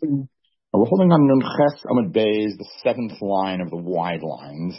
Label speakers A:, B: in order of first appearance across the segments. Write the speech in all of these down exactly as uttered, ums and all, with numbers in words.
A: Uh, We're holding on Nun Ches Amud Beis, the seventh line of the wide lines.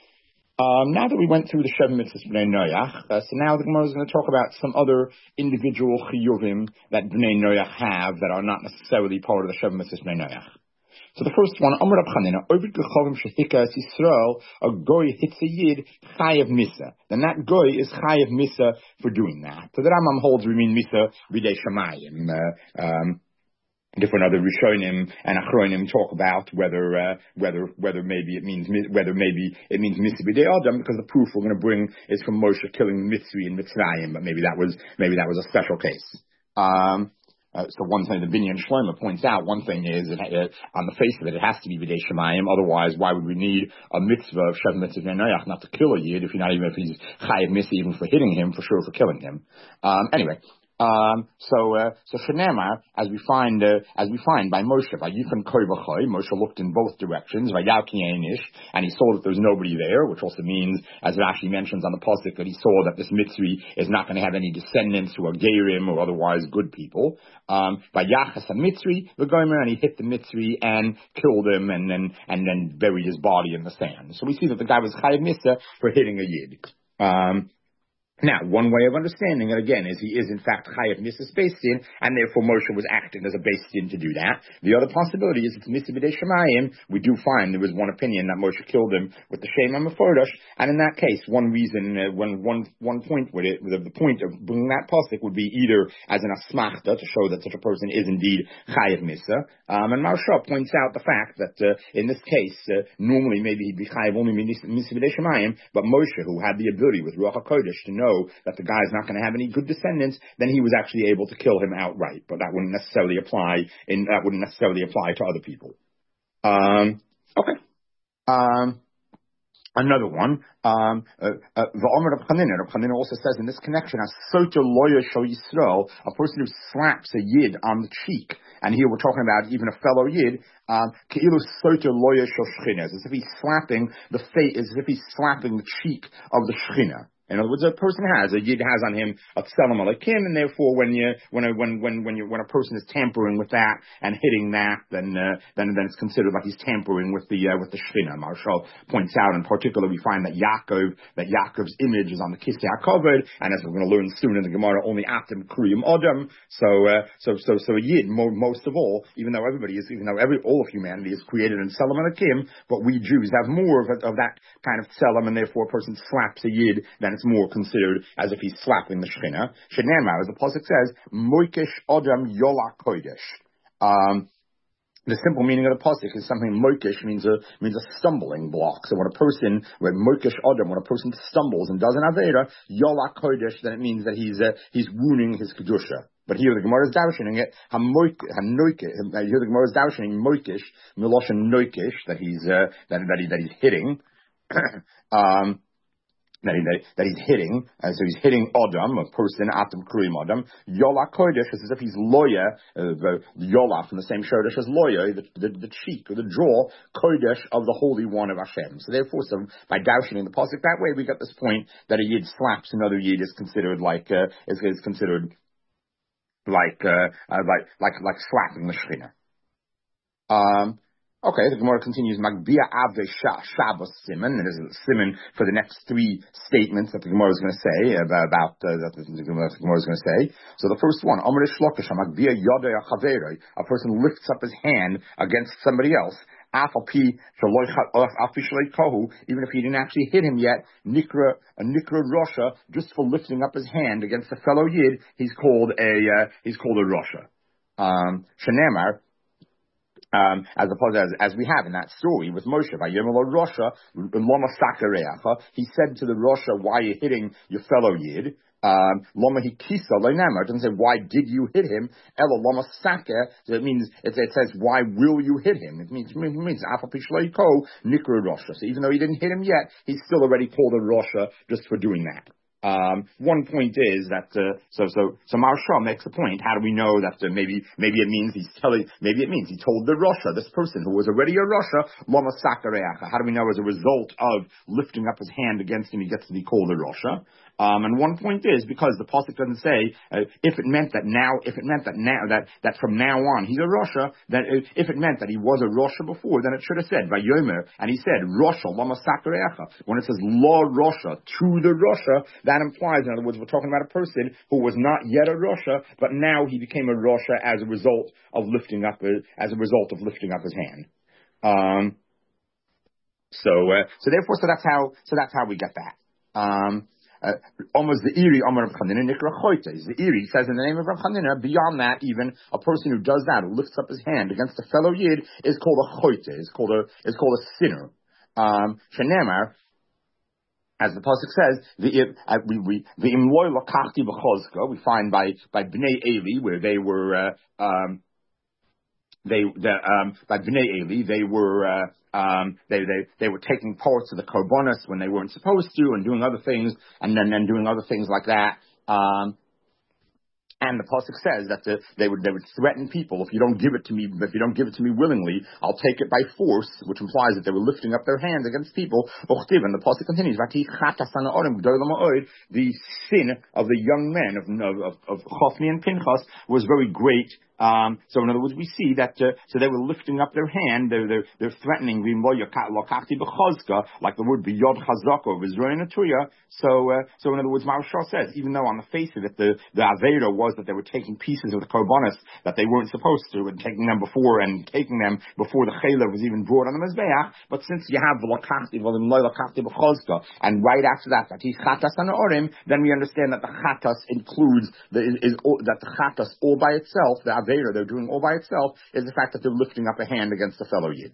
A: Um, now that we went through the Sheva Mitzvahs Bnei Noach, uh, so now the Gemara is going to talk about some other individual chiyuvim that Bnei Noach have that are not necessarily part of the Sheva Mitzvahs Bnei Noach. So the first one, Amar Rab Chanina, Ovid Gechavim Shehika Es Yisrael, a goy hits a yid chayav misa. Then that goy is chayav misa for doing that. So the Rambam holds we mean misa b'dei shamayim. Uh, um, Different other Rishonim and Achronim talk about whether uh, whether whether maybe it means whether maybe it means Mitzvah B'dei Adam, because the proof we're going to bring is from Moshe killing Mitzri in Mitzrayim, but maybe that was maybe that was a special case. Um, uh, so one thing the Binyan Shlomo points out, one thing is it, uh, on the face of it, it has to be B'dei Shemayim. Otherwise, why would we need a mitzvah of Sheva Mitzvah Bnei Noach not to kill a yid if you're not even if he's chayav mitzvah even for hitting him, for sure for killing him. Um, anyway. Um, so, uh, so Shenema, as we find, uh, as we find by Moshe, by Yifan Koivachoi, Moshe looked in both directions, by Yalkianish, and he saw that there's nobody there, which also means, as Rashi mentions on the Pasuk, that he saw that this Mitzri is not going to have any descendants who are Gerim or otherwise good people. Um, by Yachas Mitzri, the Gomer, and he hit the Mitzri and killed him and then, and then buried his body in the sand. So we see that the guy was Chayav Misa for hitting a Yid. Um, Now, one way of understanding it, again, is he is in fact Chayav Mitzvah based in, and therefore Moshe was acting as a based in to do that. The other possibility is it's Mitzvah B'dei Shemayim. We do find there was one opinion that Moshe killed him with the Shem HaMefordash, and in that case, one reason, uh, one, one, one point with it, the, the point of bringing that pasuk would be either as an asmachta to show that such a person is indeed Chayav Mitzvah, um, and Maharsha points out the fact that uh, in this case, uh, normally maybe he'd be Chayav only Mitzvah B'dei Shemayim, but Moshe, who had the ability with Ruach HaKodesh to know that the guy is not going to have any good descendants, then he was actually able to kill him outright. But that wouldn't necessarily apply in that wouldn't necessarily apply to other people. Um, okay. Um, Another one, um, uh, uh, the Omer of Chanina. Reb Chanina also says in this connection, as soto loya shel Yisrael, a person who slaps a yid on the cheek, and here we're talking about even a fellow yid, um, keilu soto loya shel Shechina, as if he's slapping the face, as if he's slapping the cheek of the Shechina. In other words, a person has a yid has on him a tselem alekim, and therefore, when you when a, when when when you when a person is tampering with that and hitting that, then uh, then then it's considered like he's tampering with the uh, with the Shechina. Marshall points out, in particular, we find that Yaakov that Yaakov's image is on the Kisei HaKavod, and as we're going to learn soon in the Gemara, only Atem Kriyim Adam. So uh, so so so a yid, mo- most of all, even though everybody is, even though every all of humanity is created in tselem alekim, but we Jews have more of, of that kind of tselem, and therefore a person slaps a yid, then it's more considered as if he's slapping the Shechina. Shenema, as the pasuk says, Moikesh Adam Yola Kodesh. Um, the simple meaning of the pasuk is something Moikesh means a means a stumbling block. So when a person, when Moikesh Adam, when a person stumbles and does an avera, Yola Kodesh, then it means that he's uh, he's wounding his kedusha. But here the Gemara is darshaning it. Hamoike, hanoike. Here the Gemara is darshaning Moikesh, Miloshin Noikish, that he's uh, that that, he, that he's hitting. um, That, he, that he's hitting, uh, so he's hitting Adam, a person, Atam Kurim Adam. Yola Kodesh is as if he's loya, uh, the Yola from the same Shodesh as loya, the, the, the cheek or the jaw, Kodesh of the Holy One of Hashem. So therefore, so by dashing in the pasuk that way, we get this point that a yid slaps another yid is considered like uh, is, is considered like uh, uh, like like like slapping the Shechina. Um. Okay, the Gemara continues, Magbia Ave Shabbos Simon, and there's a Simon for the next three statements that the Gemara is going to say, about, about uh, that the Gemara is going to say. So the first one, Amr Shlokish, Magbia Yodei Chaverei, a person lifts up his hand against somebody else, even if he didn't actually hit him yet, Nikra, a Nikra Rosha, just for lifting up his hand against a fellow Yid, he's called a, uh, he's called a Rosha. Um, Shenemar, Um, as opposed as, as we have in that story with Moshe, Rosha, he said to the Rosha, why are you hitting your fellow Yid? Um, Loma Hikisa Loinama, it doesn't say why did you hit him. Ella Loma Saka, so it means it, it says why will you hit him? It means it means Nikra Rosha. So even though he didn't hit him yet, he's still already called a Rosha just for doing that. Um, one point is that uh, so so so Maharsha makes a point. How do we know that uh, maybe maybe it means he's telling maybe it means he told the Rasha, this person who was already a Rasha, Lama Sakareacha. How do we know as a result of lifting up his hand against him he gets to be called a Rasha? Um, and one point is because the pasuk doesn't say uh, if it meant that now if it meant that now that that from now on he's a Rasha, that uh, if it meant that he was a Rasha before, then it should have said Vayomer, and he said Rasha Lama Sakareacha. When it says La Rasha to the Rasha, that implies, in other words, we're talking about a person who was not yet a Rasha, but now he became a Rasha as a result of lifting up, uh, as a result of lifting up his hand. Um, so, uh, so therefore, so that's how, so that's how we get that. Um, uh, almost the Iri Amar of Chanina Nikra Choites. The Iri says in the name of Rav Chanina, beyond that, even a person who does that, who lifts up his hand against a fellow Yid, is called a Choite, is called a, is called a sinner. Um, Shenemar, as the pasuk says, the uh, we we the imloy lakachti b'chozka, we find by by Bnei Eli where they were uh, um they the um by Bnei Eli they were uh, um they they they were taking parts of the korbanos when they weren't supposed to and doing other things and then then doing other things like that. Um, And the pasuk says that the, they would they would threaten people, if you don't give it to me, if you don't give it to me willingly, I'll take it by force, which implies that they were lifting up their hands against people. And the pasuk continues, the sin of the young men of of, of Chofni and Pinchas was very great. Um, so in other words, we see that uh, so they were lifting up their hand, they're they're, they're threatening like the word biyod chazaka of Israel Natuya. So uh, so in other words, Maharsha says, even though on the face of it the the avera was that they were taking pieces of the korbanos that they weren't supposed to and taking them before and taking them before the chaylev was even brought on the mizbeach. But since you have lakachti b'chazka and right after that that he's chatas and orim, then we understand that the chatas includes the is, is that the chatas all by itself the they're doing all by itself is the fact that they're lifting up a hand against a fellow Yid.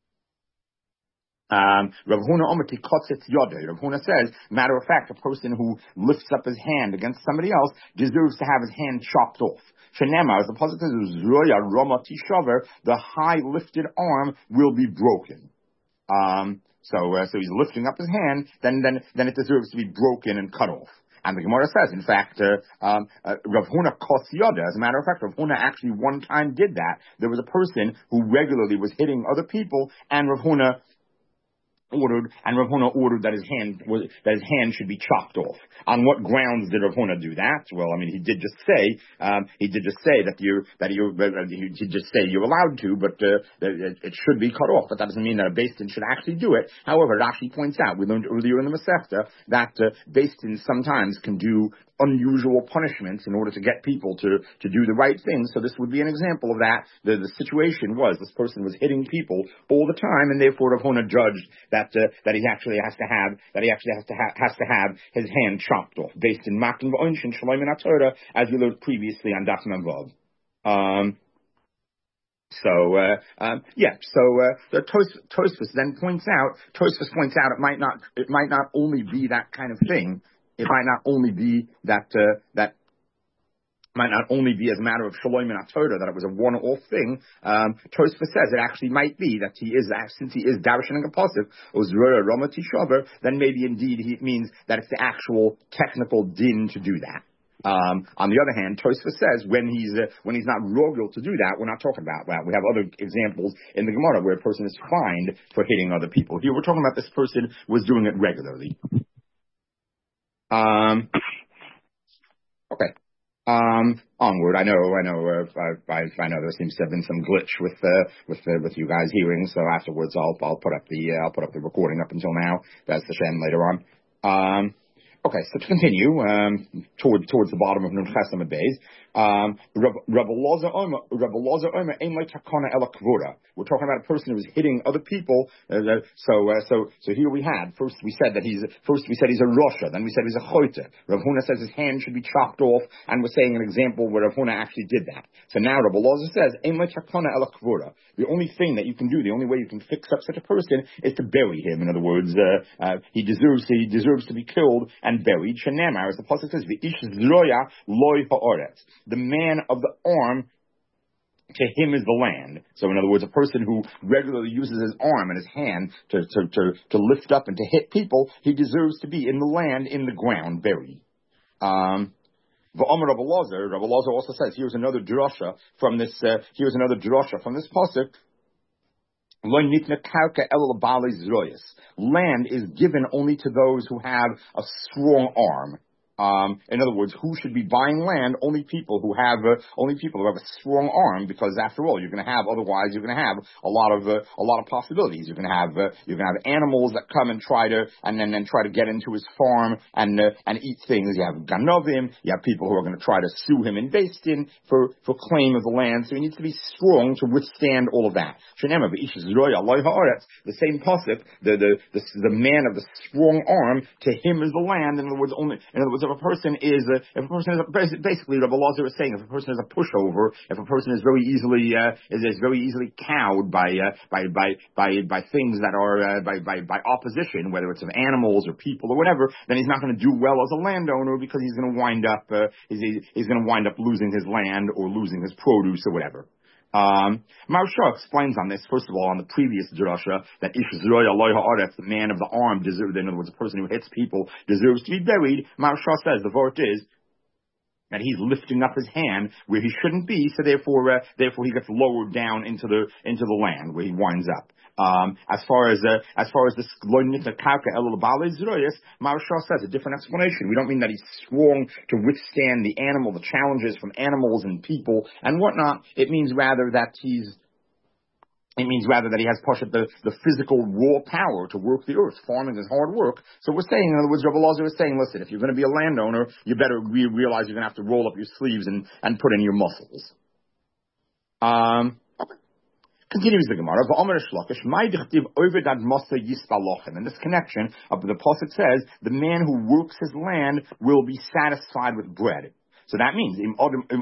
A: Um, Rav Huna Omati Kotzitz Yodeh. Rav Huna says, matter of fact, a person who lifts up his hand against somebody else deserves to have his hand chopped off. Shenema, as the positive says, Zroya Roma Tishaver, the high lifted arm will be broken. Um, so, uh, so he's lifting up his hand, then, then, then it deserves to be broken and cut off. And the Gemara says, in fact, uh, um, uh, Rav Huna Kos Yoda, as a matter of fact, Rav Huna actually one time did that. There was a person who regularly was hitting other people, and Rav Huna ordered, and Rav Huna ordered that his hand was, that his hand should be chopped off. On what grounds did Rav Huna do that? Well, I mean, he did just say, um, he did just say that you, that you, uh, he did just say you're allowed to, but, uh, it, it should be cut off. But that doesn't mean that a Beis Din should actually do it. However, Rashi points out, we learned earlier in the Masechta, that, uh, Beis Din sometimes can do unusual punishments in order to get people to, to do the right thing. So this would be an example of that. The, the situation was this person was hitting people all the time, and therefore Rav Huna judged that uh, that he actually has to have that he actually has to ha- has to have his hand chopped off, based in Makin v'Oinshin Shloim and Torah, as we learned previously on Daf Vav. Um, So, uh, um, yeah, so, uh, the Tos- Tosfos then points out, Tosfos points out it might not, it might not only be that kind of thing. It might not only be that, uh, that, might not only be as a matter of Shalom and Torah, that it was a one-off thing. Um, Tosfos says it actually might be that he is, since he is Darshan and Kapasiv, Ozrura Rama Tishaver, then maybe indeed he means that it's the actual technical din to do that. Um, on the other hand, Tosfos says when he's uh, when he's not rogel to do that, we're not talking about that. We have other examples in the Gemara where a person is fined for hitting other people. Here we're talking about this person was doing it regularly. Um, okay. Um, onward. I know, I know, uh, I, I, I know there seems to have been some glitch with, uh, with, uh, with you guys hearing. So afterwards, I'll, I'll put up the, uh, I'll put up the recording up until now. That's the Shem later on. Um, okay. So to continue, um, toward, towards the bottom of Nun Chesam Beis, um, Rabbi Loza Omer, Rabbi Loza Omer, Ein Lei Takana Ela Kvura. We're talking about a person who was hitting other people. Uh, so, uh, so, so here we had, first we said that he's, first we said he's a Rosha, then we said he's a Choyte. Rav Huna says his hand should be chopped off, and we're saying an example where Rav Huna actually did that. So now Rabbi Loza says, Ein Lei Takana Ela Kvura. The only thing that you can do, the only way you can fix up such a person is to bury him. In other words, uh, uh, he deserves, he deserves to be killed and buried. Shenamar, as the pasuk says, V'ish Zroya Loi Ha'oretz. The man of the arm to him is the land. So in other words, a person who regularly uses his arm and his hand to, to, to, to lift up and to hit people, he deserves to be in the land, in the ground, buried. Um, V'omer Rabbi Elazar, Rabbi Elazar also says, here's another drasha from this, uh, here's another drasha from this pasuk. Land is given only to those who have a strong arm. Um, in other words, who should be buying land? Only people who have uh, only people who have a strong arm, because after all, you're going to have otherwise you're going to have a lot of uh, a lot of possibilities. You're going to have uh, you're going to have animals that come and try to and then then try to get into his farm and uh, and eat things. You have ganovim. You have people who are going to try to sue him in Beis Din for for claim of the land. So he needs to be strong to withstand all of that. The same pasuk, the the the the man of the strong arm, to him is the land. In other words, only in other words. If a person is, a, if a person is a, basically, Rabbi Elazar is saying, if a person is a pushover, if a person is very easily, uh, is, is very easily cowed by, uh, by, by, by, by things that are, uh, by, by, by opposition, whether it's of animals or people or whatever, then he's not going to do well as a landowner, because he's going to wind up, uh, he's, he's going to wind up losing his land or losing his produce or whatever. Um, Maharsha explains on this, first of all, on the previous drasha, that Ish Zroy Aloy Ha'aretz, the man of the arm, deserves, in other words, the person who hits people, deserves to be buried. Maharsha says, the vort is, that he's lifting up his hand where he shouldn't be, so therefore, uh, therefore he gets lowered down into the, into the land where he winds up. Um, as far as, uh, as far as this Maharsha says a different explanation. We don't mean that he's strong to withstand the animal, the challenges from animals and people and whatnot. It means rather that he's, It means rather that he has pushed the, the physical raw power to work the earth. Farming is hard work. So we're saying, in other words, Rabbi Elazar is saying, listen, if you're going to be a landowner, you better re- realize you're going to have to roll up your sleeves and, and put in your muscles. Um, okay. Continues the Gemara. In this connection, of the pasuk says, the man who works his land will be satisfied with bread. So that means, if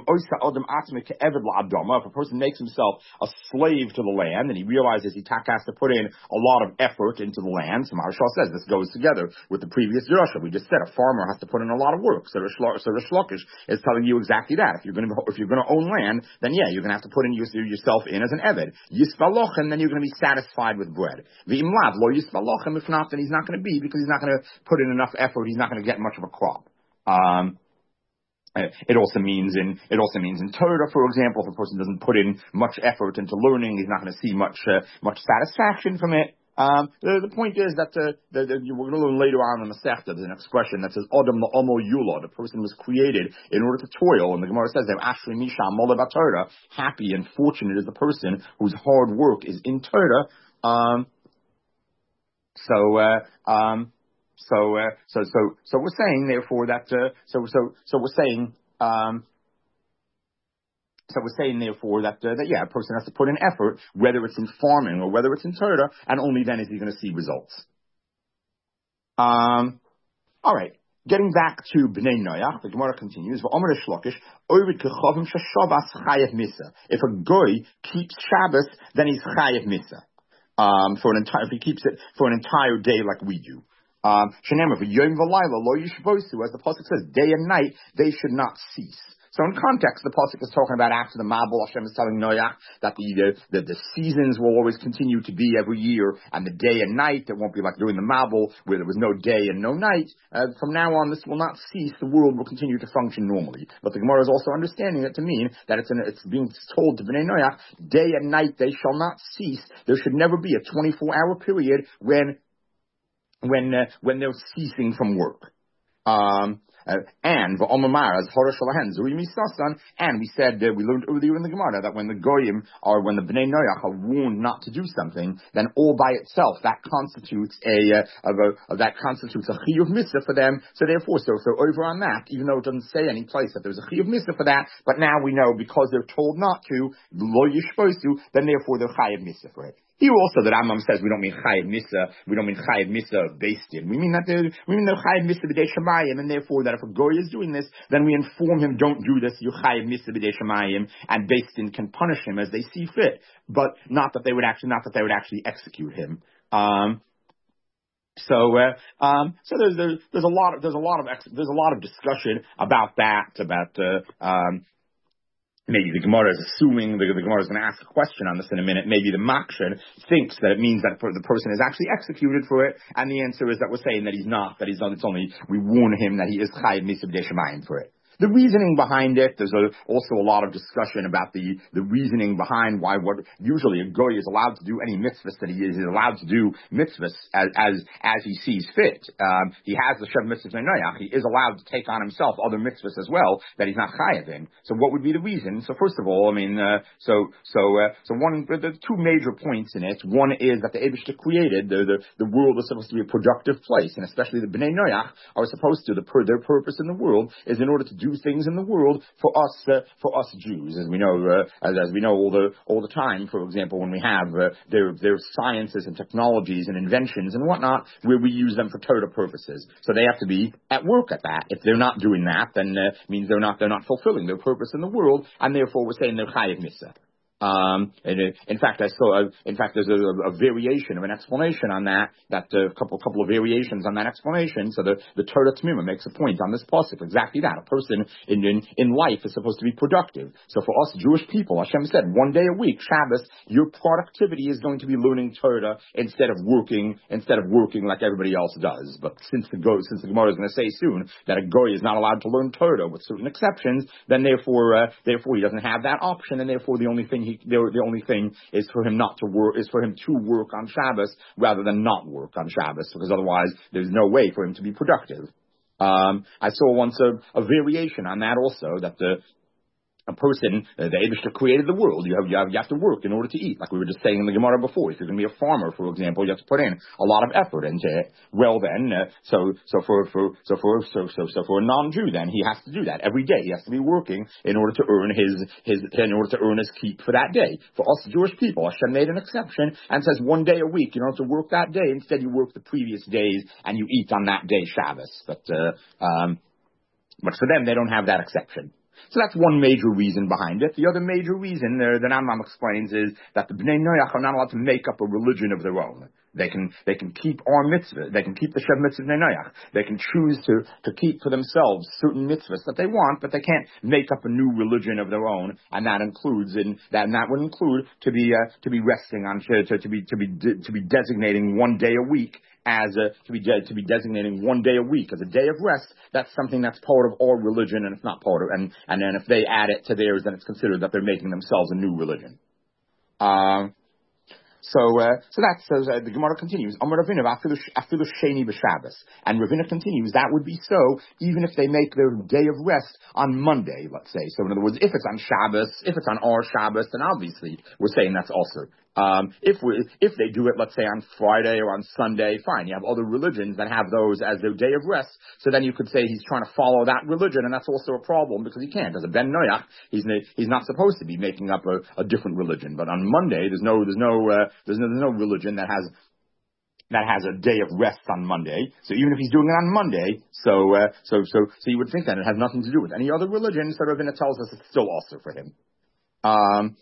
A: a person makes himself a slave to the land and he realizes he has to put in a lot of effort into the land, so Maharsha says this goes together with the previous drasha. We just said a farmer has to put in a lot of work. So Rish Lakish is telling you exactly that. If you're going to if you're going to own land, then yeah, you're going to have to put in yourself in as an eved. Yisvalochem, then you're going to be satisfied with bread. V'imlav lo yisvalochem, if not, then he's not going to be, because he's not going to put in enough effort. He's not going to get much of a crop. Um, Uh, it also means in it also means in Torah, for example, if a person doesn't put in much effort into learning, he's not going to see much uh, much satisfaction from it. Um, the, the point is that uh, the, the, we're going to learn later on in the Masechta, there's an expression that says Adam la'omo yula, the person was created in order to toil, and the Gemara says that Ashri Misha Mola Torah, happy and fortunate is the person whose hard work is in Torah. Um, so. Uh, um, So, uh, so, so, so we're saying, therefore, that, uh, so, so, so we're saying, um, so we're saying, therefore, that, uh, that, yeah, a person has to put in effort, whether it's in farming or whether it's in Torah, and only then is he going to see results. Um, all right. Getting back to Bnei Noach, the Gemara continues, if a goy keeps Shabbos, then he's chayev misa. Um, for an entire, if he keeps it for an entire day like we do. Um, as the pasuk says, day and night they should not cease. So in context, the pasuk is talking about after the Mabul, Hashem is telling Noach that the, the the the seasons will always continue to be every year, and the day and night, it won't be like during the Mabul where there was no day and no night. Uh, from now on, this will not cease. The world will continue to function normally. But the Gemara is also understanding it to mean that it's an, it's being told to Bnei Noach, day and night they shall not cease. There should never be a twenty-four hour period when when uh, when they're ceasing from work. Um, uh, and and we said uh, we learned earlier in the Gemara that when the goyim or when the Bnei Noach are warned not to do something, then all by itself that constitutes a, uh, of a of that constitutes a chiyuv mitzvah for them. So therefore, so so over on that, even though it doesn't say any place that there's a chiyuv mitzvah for that, but now we know because they're told not to, lo yishposu, then therefore they're chayav mitzvah for it. Here also, the Rambam says we don't mean chayav misa, we don't mean chayav misa based in. We mean that the, we mean the chayav misa b'dei shamayim, and therefore that if a goy is doing this, then we inform him, don't do this. You chayav misa b'dei shamayim, and based in can punish him as they see fit, but not that they would actually, not that they would actually execute him. Um, So, uh, um, so there's, there's there's a lot of there's a lot of ex- there's a lot of discussion about that, about uh, um. maybe the Gemara is assuming, the, the Gemara is going to ask a question on this in a minute, maybe the Makshan thinks that it means that the person is actually executed for it, and the answer is that we're saying that he's not, that he's not, it's only, we warn him that he is Chayiv Misa B'nei Shemayim for it. The reasoning behind it, there's a, also a lot of discussion about the, the reasoning behind why what usually a goy is allowed to do any mitzvahs that he is, is allowed to do mitzvahs as as, as he sees fit. Um, he has the Shev Mitzvahs Noyach. He is allowed to take on himself other mitzvahs as well that he's not chayav in. So what would be the reason? So first of all, I mean, uh, so so uh, so one the two major points in it. One is that the Eibishter created the, the the world is supposed to be a productive place, and especially the Bnei Noach are supposed to the per, their purpose in the world is in order to do things in the world for us, uh, for us Jews, as we know, uh, as, as we know all the all the time. For example, when we have uh, their their sciences and technologies and inventions and whatnot, where we use them for Torah purposes, so they have to be at work at that. If they're not doing that, then uh, it means they're not they're not fulfilling their purpose in the world, and therefore we're saying they're chayiv misa. Um, and uh, in fact, I saw. Uh, in fact, there's a, a variation of an explanation on that. That a uh, couple, couple of variations on that explanation. So the the Torah T'mima makes a point on this pasuk exactly that a person in, in in life is supposed to be productive. So for us Jewish people, Hashem said one day a week, Shabbos, your productivity is going to be learning Torah instead of working instead of working like everybody else does. But since the go since the Gemara is going to say soon that a goy is not allowed to learn Torah with certain exceptions, then therefore uh, therefore he doesn't have that option, and therefore the only thing he The, the only thing is for him not to work, is for him to work on Shabbos rather than not work on Shabbos, because otherwise there's no way for him to be productive. Um, I saw once a, a variation on that also, that the a person, uh, the Eibishter created the world. You have, you have you have to work in order to eat, like we were just saying in the Gemara before. If you're going to be a farmer, for example, you have to put in a lot of effort into it. Well, then, uh, so so for for so for so so so for a non-Jew, then he has to do that every day. He has to be working in order to earn his his in order to earn his keep for that day. For us Jewish people, Hashem made an exception and says one day a week you don't have to work that day. Instead, you work the previous days and you eat on that day Shabbos. But uh, um, but for them, they don't have that exception. So that's one major reason behind it. The other major reason uh, the Rambam explains is that the Bnei Noach are not allowed to make up a religion of their own. They can they can keep our mitzvah. They can keep the Shev mitzvah Bnei Noach. They can choose to, to keep for themselves certain mitzvahs that they want, but they can't make up a new religion of their own. And that includes in that and that would include to be uh, to be resting on to, to be to be to be designating one day a week as a, to be de- to be designating one day a week as a day of rest. That's something that's part of our religion, and it's not part of and and then if they add it to theirs, then it's considered that they're making themselves a new religion. Um. So, uh, so that says uh, the Gemara continues. Amar Ravina afilu sheni b'Shabbos, and Ravina continues. That would be so even if they make their day of rest on Monday, let's say. So, in other words, if it's on Shabbos, if it's on our Shabbos, then obviously we're saying that's also. Um, if we if they do it, let's say on Friday or on Sunday, fine. You have other religions that have those as their day of rest. So then you could say he's trying to follow that religion, and that's also a problem because he can't. As a Ben Noach, he's he's not supposed to be making up a, a different religion. But on Monday, there's no there's no uh, there's no, there's no religion that has that has a day of rest on Monday. So even if he's doing it on Monday, so uh, so so so you would think that it has nothing to do with any other religion. So Ravina tells us it's still also for him. Um.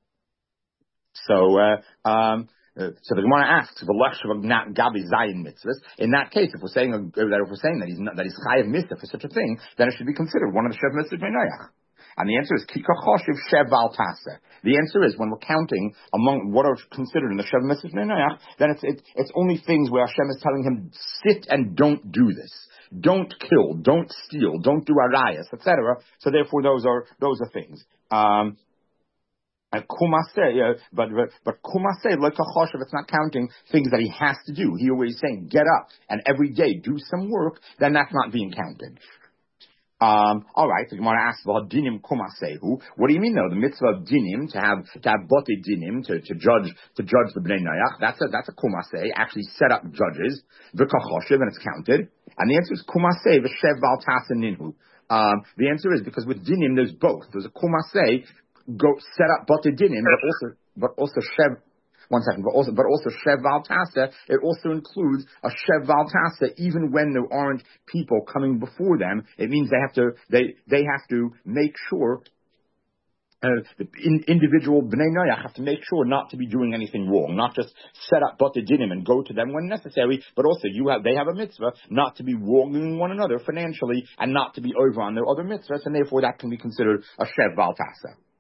A: So, uh, um, uh, so the Gemara asks, "The lecture of not Gabi Zayin mitzvahs." In that case, if we're saying uh, that if we're saying that he's not, that he's chayav mitzvah for such a thing, then it should be considered one of the shev mitzvahs Bnei Noach. And the answer is Kika Choshev Shev Val Tasa. The answer is when we're counting among what are considered in the shev mitzvahs Bnei Noach, then it's it, it's only things where Hashem is telling him sit and don't do this. Don't kill, don't steal, don't do arayas, et cetera. So therefore, those are those are things. Um, And kumase, uh, but but, but kumase like a choshev, it's not counting things that he has to do. He always saying get up and every day do some work. Then that's not being counted. Um, all right, the Gemara asks about dinim kumasehu. What do you mean though? The mitzvah of dinim to have to have bote dinim to, to judge to judge the bnei noach. That's a that's a kumase. Actually, set up judges v'kachoshev and it's counted. And the answer is kumase v'shev bal tasa ninhu. Um, the answer is because with dinim there's both. There's a kumase. Go set up bote dinim, but also but also shev. One second, but also but also shev val tasa. It also includes a shev val tasa, even when there aren't people coming before them. It means they have to they they have to make sure. Uh, the in, individual bnei noach have to make sure not to be doing anything wrong, not just set up bote dinim and go to them when necessary, but also you have they have a mitzvah not to be wronging one another financially and not to be over on their other mitzvahs, and therefore that can be considered a shev val tasa.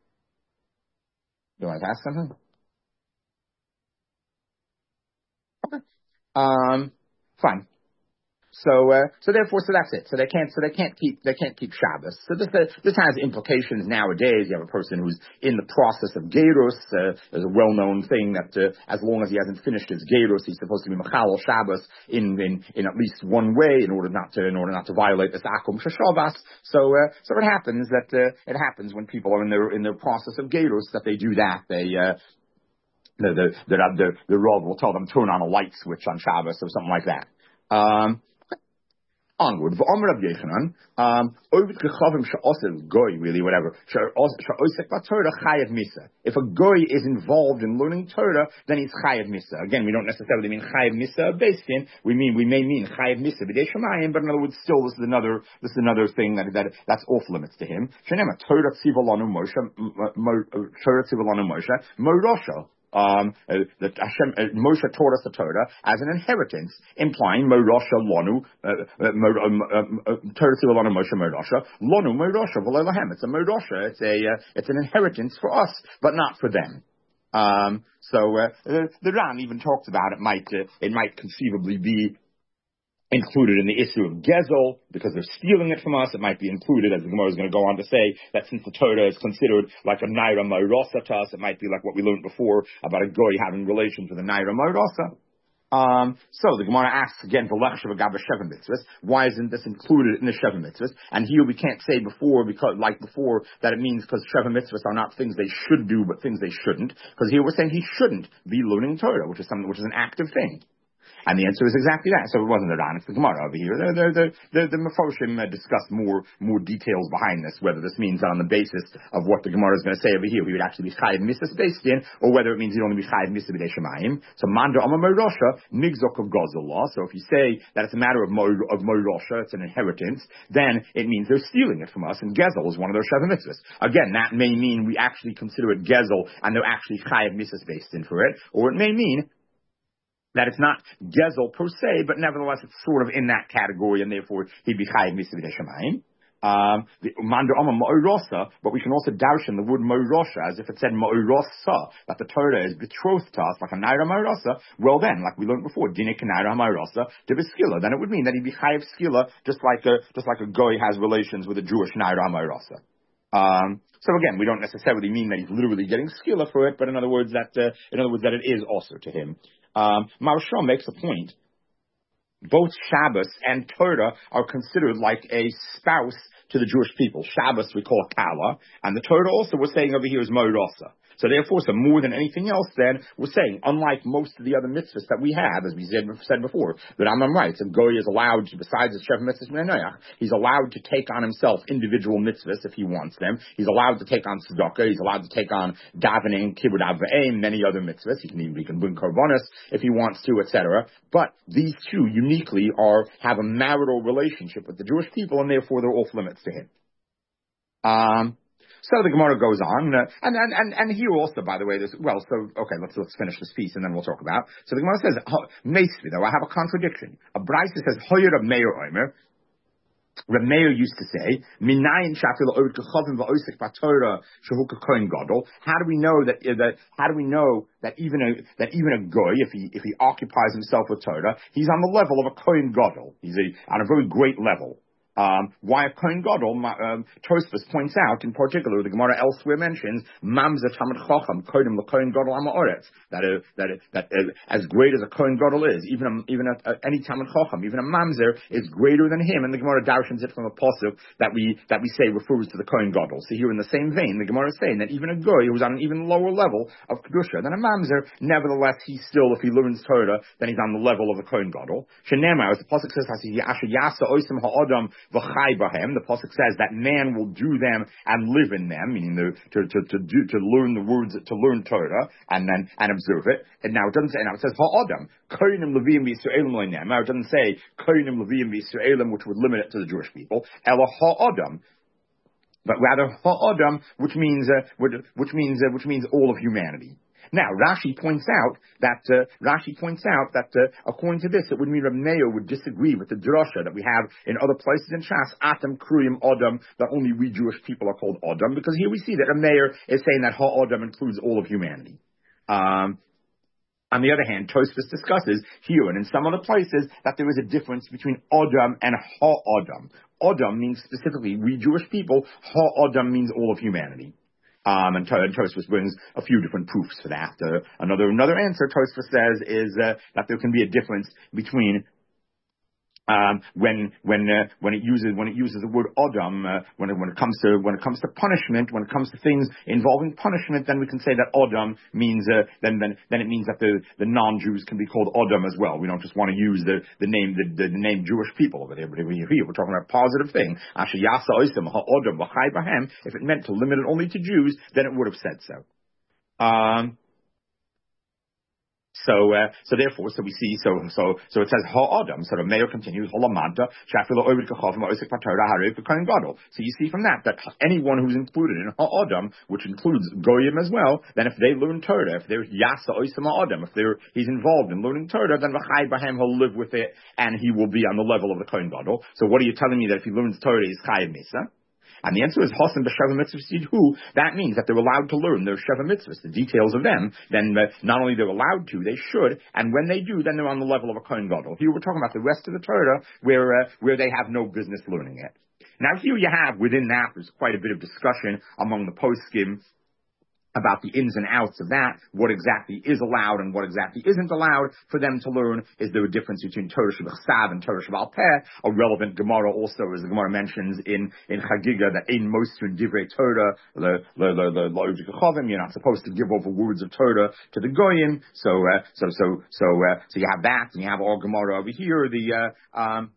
A: You want to ask something? Okay. Um, fine. So, uh, so therefore, so that's it. So they can't, so they can't keep, they can't keep Shabbos. So this, uh, this has implications nowadays. You have a person who's in the process of Gerus. Uh, there's a well-known thing that, uh, as long as he hasn't finished his Gerus, he's supposed to be Mechal Shabbos in, in, in at least one way in order not to, in order not to violate this Akum Shashavas. So, uh, so it happens that, uh, it happens when people are in their, in their process of Gerus that they do that. They, uh, the, the, the, the, the Rav will tell them turn on a light switch on Shabbos or something like that. Um, Onward. V'omer Rav Yechanan, um, ovid kechavim she'osev goy, really, whatever, she'osek b'Torah chayav misa. If a goy is involved in learning Torah, then he's chayav misa. Again, we don't necessarily mean chayav misa based we mean, we may mean chayav misa b'dei shemayim, but in other words, still, this is another, this is another thing that, that, that's off limits to him. Shenema, Torah tziva lanu Moshe, Torah tziva lanu Moshe, Morosha. Um, uh, that Hashem, uh, Moshe taught us the Torah as an inheritance, implying Morosha Lonu, Torah Tzivah Lonu Moshe Morosha, Lonu Morosha V'Leilahem. It's a Morosha, it's a, uh, it's an inheritance for us, but not for them. Um, so, uh, the, the Ran even talks about it might, uh, it might conceivably be included in the issue of Gezel, because they're stealing it from us. It might be included, as the Gemara is going to go on to say, that since the Torah is considered like a Naira Ma'irasa to us, it might be like what we learned before about a Goy having relations with a Naira Ma'irasa. Um, so the Gemara asks again, V'lechshav agav Sheva mitzvahs, why isn't this included in the Sheva mitzvahs? And here we can't say before, because, like before, that it means because Sheva mitzvahs are not things they should do, but things they shouldn't. Because here we're saying he shouldn't be learning Torah, which is something, which is an active thing. And the answer is exactly that. So it wasn't the Ran, it's the Gemara over here. The, the, the, the, the Mefoshim uh, discussed more, more details behind this, whether this means that on the basis of what the Gemara is going to say over here, he would actually be Chayiv Misas based in, or whether it means he'd only be Chayiv Misas B'dei Shemayim. So Manda Amma Morosha, Migzok of Gozel law. So if you say that it's a matter of, Mo, of Morosha, it's an inheritance, then it means they're stealing it from us, and Gezel is one of their Sheva mitzvahs. Again, that may mean we actually consider it Gezel, and they're actually Chayiv Misas based in for it, or it may mean that it's not Gezel per se, but nevertheless it's sort of in that category, and therefore he'd be Chayiv Misas B'dei Shemayim. Um, the Manda Amma Ma'irasa, but we can also darshan the word Ma'irasha as if it said Ma'irasa, that the Torah is betrothed to us like a Naira Ma'irasa. Well then, like we learned before, Dine Naira Ma'irasa to be skilla, then it would mean that he'd be Chayiv skilla, just like a just like a goy has relations with a Jewish Naira Ma'irasa. Um, so again, we don't necessarily mean that he's literally getting skilla for it, but in other words, that uh, in other words that it is also to him. Um, Maharshal makes a point. Both Shabbos and Torah are considered like a spouse to the Jewish people. Shabbos we call Kala, and the Torah also we're saying over here is Moirasa. So therefore, so more than anything else, then, we're saying, unlike most of the other mitzvahs that we have, as we said, said before, that Rambam writes, a goy is allowed to, besides the Sheva mitzvahs B'nai Noach, he's allowed to take on himself individual mitzvahs if he wants them. He's allowed to take on tzedakah. He's allowed to take on davening, kibbud av v'ein, many other mitzvahs. He can even he can bring korbanos if he wants to, et cetera. But these two uniquely are have a marital relationship with the Jewish people, and therefore they're off limits to him. Um. So the Gemara goes on, uh, and, and, and, and here also, by the way, there's, well, so, okay, let's, let's finish this piece and then we'll talk about. So the Gemara says, Meisvi, though, I have a contradiction. A Braisa says, Hoyer Reb Meir Omer. Reb Meir used to say, Minayin shafil oid kechavim va'osek b'Torah shehu k'kohen gadol. How do we know that, uh, that, how do we know that even a, that even a goy, if he, if he occupies himself with Torah, he's on the level of a kohen gadol. He's a, on a very great level. Um, why a Kohen Gadol, um, Tosfos points out, in particular, the Gemara elsewhere mentions, Mamzer Talmid Chacham, Kodim LeKohen Gadol Amaoretz, that, uh, that, uh, that uh, as great as a Kohen Gadol is, even a, even a, a, any Talmid Chacham, even a Mamzer is greater than him, and the Gemara darshans it from a pasuk that we, that we say refers to the Kohen Gadol. So here in the same vein, the Gemara is saying that even a Goy who's on an even lower level of Kedusha than a Mamzer, nevertheless, he's still, if he learns Torah, then he's on the level of a Kohen Gadol. Shenemar, as the pasuk says, Asher Yasa Oisim Ha'adam V'chai bahem. The pasuk says that man will do them and live in them, meaning the, to to to do to learn the words, to learn Torah and then and observe it. And now it doesn't say. Now it says ha'adam koinim levim v'Yisraelim leinem. Now it doesn't say koinim levim v'Yisraelim, which would limit it to the Jewish people. Ela ha'adam. But rather ha'adam, which means uh, which, which means uh, which means all of humanity. Now, Rashi points out that, uh, Rashi points out that, uh, according to this, it would mean Reb Meir would disagree with the drasha that we have in other places in Shas, Atam Kriyim Adam, that only we Jewish people are called Adam, because here we see that Reb Meir is saying that Ha-Adam includes all of humanity. Um, On the other hand, Tosfos discusses here and in some other places that there is a difference between Adam and Ha-Adam. Adam means specifically we Jewish people. Ha-Adam means all of humanity. Um, and Tosfos brings a few different proofs for that. Uh, another another answer Tosfos says is uh, that there can be a difference between Um, when when uh, when it uses when it uses the word Adam, uh, when it, when it comes to when it comes to punishment, when it comes to things involving punishment, then we can say that Adam means uh, then then then it means that the, the non-Jews can be called Adam as well. We don't just want to use the the name the, the, the name Jewish people over there, but here we're talking about a positive thing. Asher Yasa Oisem HaAdam V'Chai B'Hem. If it meant to limit it only to Jews, then it would have said so. Um, So, uh, so therefore, so we see, so, so, so it says Ha-Adam. So the Meir continues, Holamanta, Shafilo Ovid Kachavim, Oisik Patora, Harif, Kohen Gadol. So you see from that, that anyone who's included in Ha-Adam, which includes Goyim as well, then if they learn Torah, if they're Yasa Oisam Ha-Adam, if they're, he's involved in learning Torah, then V'chai B'hem, he'll live with it, and he will be on the level of the Kohen Gadol. So what are you telling me that if he learns Torah, he's Chayav Misa? And the answer is Hosan b'Sheva Mitzvahs Yidhu. That means that they're allowed to learn their Sheva Mitzvahs, the details of them. Then uh, not only they're allowed to, they should. And when they do, then they're on the level of a Kohen Gadol. Here we're talking about the rest of the Torah where uh, where they have no business learning it. Now here you have within that there's quite a bit of discussion among the poskim about the ins and outs of that, what exactly is allowed and what exactly isn't allowed for them to learn. Is there a difference between Torah Shebachsav and Torah Shebal Peh? A relevant Gemara also, as the Gemara mentions in, in Chagiga, that Ein Moser Divrei Torah, the, the, the, the, the, you're not supposed to give over words of Torah to the Goyim. So, uh, so, so, so, uh, so you have that, and you have our Gemara over here, the, uh, um,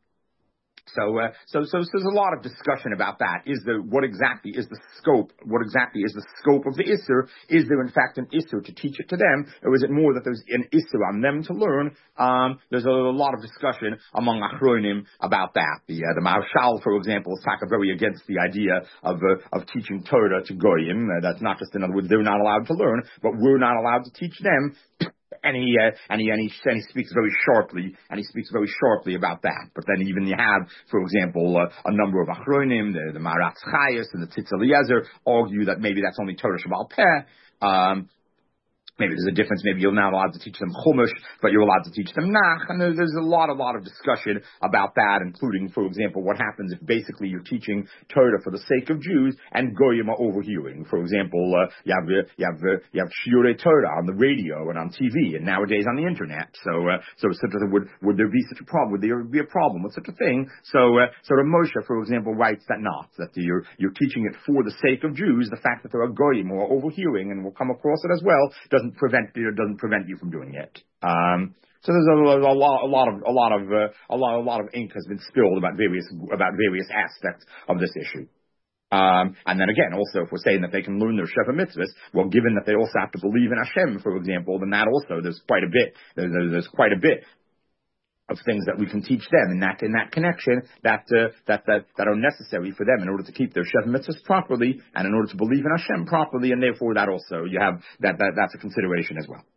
A: So, uh, so, so, so there's a lot of discussion about that. Is the, what exactly is the scope, what exactly is the scope of the Isser? Is there in fact an Isser to teach it to them? Or is it more that there's an Isser on them to learn? Um, there's a, a lot of discussion among Achronim about that. The, uh, the Maharshal, for example, is talking very against the idea of, uh, of teaching Torah to Goyim. Uh, that's not just, in other words, they're not allowed to learn, but we're not allowed to teach them. And he, uh, and he, and he, and he speaks very sharply, and he speaks very sharply about that. But then even you have, for example, uh, a number of Achronim, the, the Maratz Chayas and the Tzitz Eliezer argue that maybe that's only Torah Shebal Peh. Um, Maybe there's a difference. Maybe you're not allowed to teach them Chumash, but you're allowed to teach them Nach. And there's a lot, a lot of discussion about that, including, for example, what happens if basically you're teaching Torah for the sake of Jews and Goyim are overhearing. For example, uh, you have uh, you have uh, you have Shiurei Torah on the radio and on T V and nowadays on the internet. So, uh, so such a, would would there be such a problem? Would there be a problem with such a thing? So, uh, so Moshe, for example, writes that not that you're you're teaching it for the sake of Jews. The fact that there are Goyim who are overhearing and will come across it as well doesn't prevent you doesn't prevent you from doing it. Um, so there's a, a lot, a lot of, a lot of, uh, a lot, a lot of ink has been spilled about various, about various aspects of this issue. Um, and then again, also, if we're saying that they can learn their Sheva Mitzvahs, well, given that they also have to believe in Hashem, for example, then that also there's quite a bit, there's, there's quite a bit of things that we can teach them in that in that connection that uh, that that that are necessary for them in order to keep their Sheva Mitzvahs properly and in order to believe in Hashem properly, and therefore that also you have that that that's a consideration as well.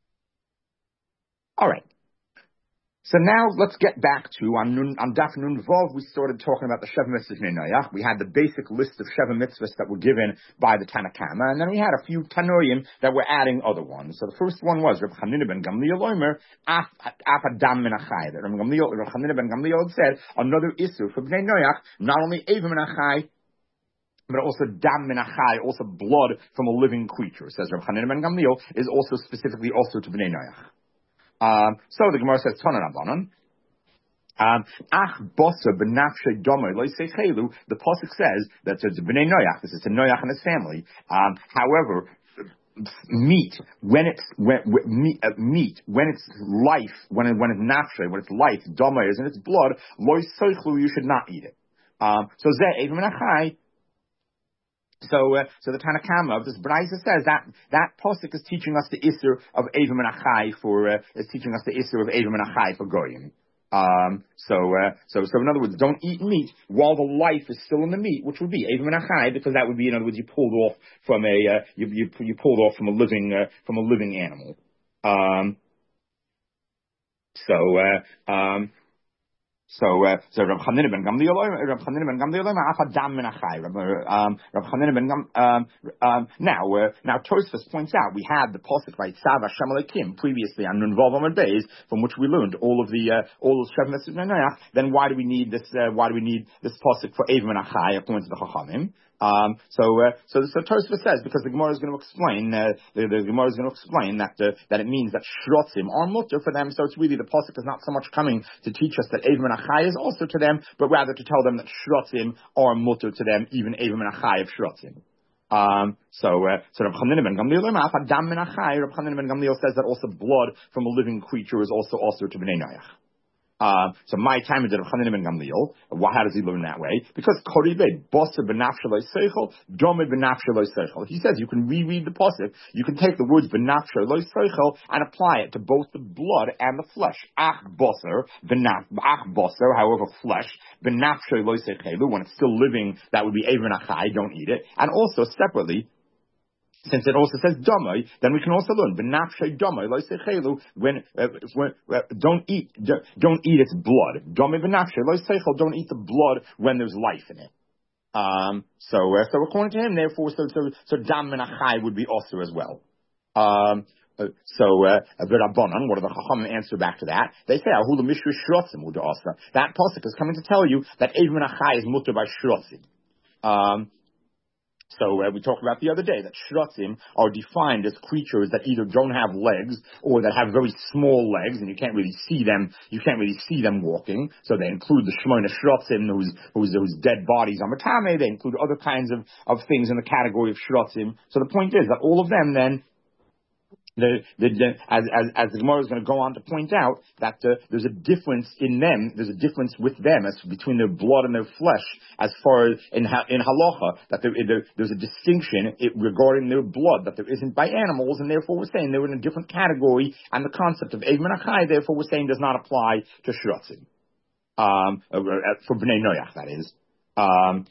A: All right. So now let's get back to on Nun, on Daf Nun Vav. We started talking about the Sheva Mitzvahs in Noach. We had the basic list of Sheva Mitzvahs that were given by the Tanna Kama, and then we had a few Tanoim that were adding other ones. So the first one was Reb Chanina ben Gamliel Omer Af Adam min Achai. That Reb Chanina ben Gamliel said another issue for Bnei Noach, not only Eva min Achai, but also dam min achai, also blood from a living creature. Says Reb Chanina ben Gamliel is also specifically also to Bnei Noach. Um, so the Gemara says, Tanan Abanon. Um, Ach bosa benafshe domer lo seichelu. The pasuk says that it's Bnei Noach. This is to Noach and his family. Um, however, meat when it's when, when meat, uh, meat when it's life when it, when it's nafshe when it's life domer is in its blood lo seichelu. You should not eat it. Um, so zeh even achai. So, uh, so the Tanna Kama of this Braisa says that that pasuk is teaching us the Isser of Evim and Achai for uh, is teaching us the Isser of Evim and Achai for Goyim. Um, so, uh, so, so in other words, don't eat meat while the life is still in the meat, which would be Eivim and Achai, because that would be, in other words, you pulled off from a, uh, you, you, you pulled off from a living, uh, from a living animal. Um, so, uh, um, So, uh, so Rav Chanina ben Gamliel, Rav Chanina ben Gamliel, Afadam min Achai. Um, Rav Chanina ben Gam. Um, um, now, uh, now Tosfos points out we had the pasuk by Tzav Hashem Elokim previously on Nunvav Amud Beis, from which we learned all of the uh, all of Sheva Mitzvah Noach. Then why do we need this? Uh, why do we need this pasuk for Eivim and Achai according to the Chachamim? Um, so, uh, so, so Tosfos says, because the Gemara is going to explain, uh, the, the Gemara is going to explain that, uh, that it means that shrotzim are mutter for them. So it's really, the pasuk is not so much coming to teach us that Eivim and Achai is also to them, but rather to tell them that shrotzim are mutter to them, even Eivim and Achai of shrotzim. Um, so, uh, so Rav Chanina ben Gamliel, Adam min Achai, Rav Chanina ben Gamliel says that also blood from a living creature is also also to Bnei Noach. Uh, so my time is Rav Chanina ben Gamliel. How does he learn that way? Because Koribeh Boser benafshe lo seichel, Domid benafshe lo seichel. He says you can reread the pasuk. You can take the words benafshe lo seichel and apply it to both the blood and the flesh. Ach boser benaf ach boser, however flesh benafshe lo seichelu. When it's still living, that would be Eivim and Achai. Don't eat it. And also separately, since it also says domai, then we can also learn benafshe domai lo seichelu, when uh, when uh, don't eat don't eat its blood. Domai benafshe lo seichel, don't eat the blood when there's life in it. Um, so uh, so according to him, therefore, so so so dam and achai would be also as well. Um, uh, so uh, the Rabbanan, what do the Chacham answer back to that? They say ahula mishra shrotzim uda asa. That pasuk is coming to tell you that Eivim and Achai is mutter by shrotzim. Um, So uh, we talked about the other day that shrotzim are defined as creatures that either don't have legs or that have very small legs, and you can't really see them. You can't really see them walking. So they include the shmona shrotzim, whose whose whose dead bodies are matame. They include other kinds of of things in the category of shrotzim. So the point is that all of them then. The, the, the, as, as, as the Gemara is going to go on to point out, that uh, there's a difference in them, there's a difference with them as between their blood and their flesh, as far as in, in halacha, that there, there, there's a distinction it, regarding their blood that there isn't by animals, and therefore we're saying they're in a different category, and the concept of Eivim and Achai, therefore we're saying does not apply to shrotzim. Um, for Bnei Noach, that is. Um,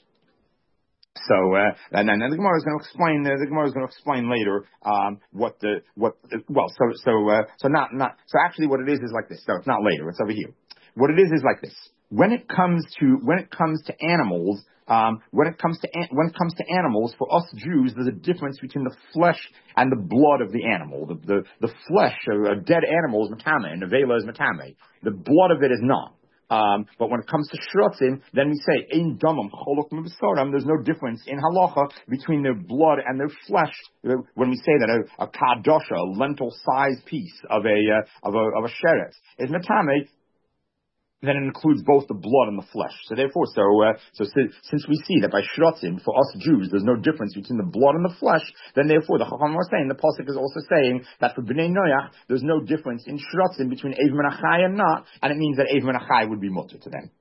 A: So, uh, and then the Gemara is going to explain, uh, the Gemara is going to explain later, um, what the, what, uh, well, so, so, uh, so not, not, so actually what it is is like this. So it's not later, it's over here. What it is is like this. When it comes to, when it comes to animals, um, when it comes to, when it comes to animals, for us Jews, there's a difference between the flesh and the blood of the animal. The, the, the flesh of a dead animal is matame, and nevela is matame. The blood of it is not. Um, but when it comes to shrotzim, then we say, ein damam cholok mibesaram, there's no difference in halacha between their blood and their flesh. When we say that a, a kadosha, a lentil-sized piece of a, uh, of a, of a sheret, is matame, then it includes both the blood and the flesh. So therefore, so uh, so since we see that by shrotzim, for us Jews, there's no difference between the blood and the flesh, then therefore the Chacham was saying, the pasuk is also saying that for Bnei Noach, there's no difference in shrotzim between Eivim and Achai and not, and it means that Eivim and Achai would be mutter to them.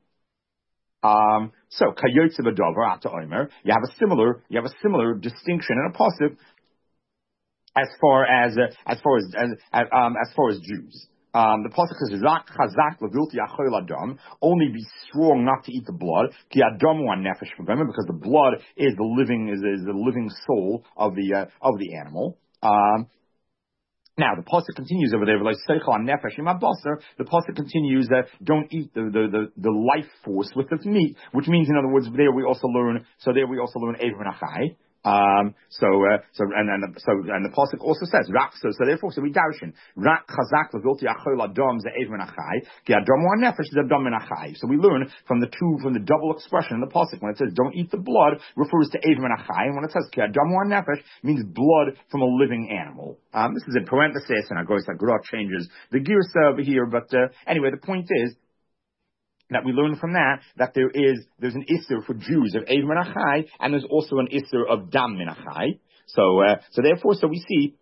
A: Um, so kayotze b'davar ata omer, you have a similar, you have a similar distinction in a pasuk as far as uh, as far as as, um, as far as Jews. Um, the pasuk says, "Rak chazak levilti achol adam." Only be strong not to eat the blood. Ki adam one nefesh v'gomer, because the blood is the living is, is the living soul of the uh, of the animal. Um, now the pasuk continues over there. The pasuk continues that don't eat the, the the the life force with its meat, which means, in other words, there we also learn. So there we also learn Eivim and Achai. Um, so, uh, so, and, and, so, and the pasuk also says, Rak, so, so therefore, so we darshan, Rak chazak levilti achol adam ze Eivim and Achai, ki adam one nefesh ze adam and Achai. So we learn from the two, from the double expression in the pasuk, when it says, don't eat the blood, refers to Eivim and Achai, and when it says, ki adam one nefesh, means blood from a living animal. Um, this is in parenthesis, and I go, it's like, Grot changes the girsa over here, but, uh, anyway, the point is, that we learn from that, that there is, there's an isser for Jews of Eivim and Achai, and there's also an isser of Dam min Achai. So, uh, so therefore, so we see,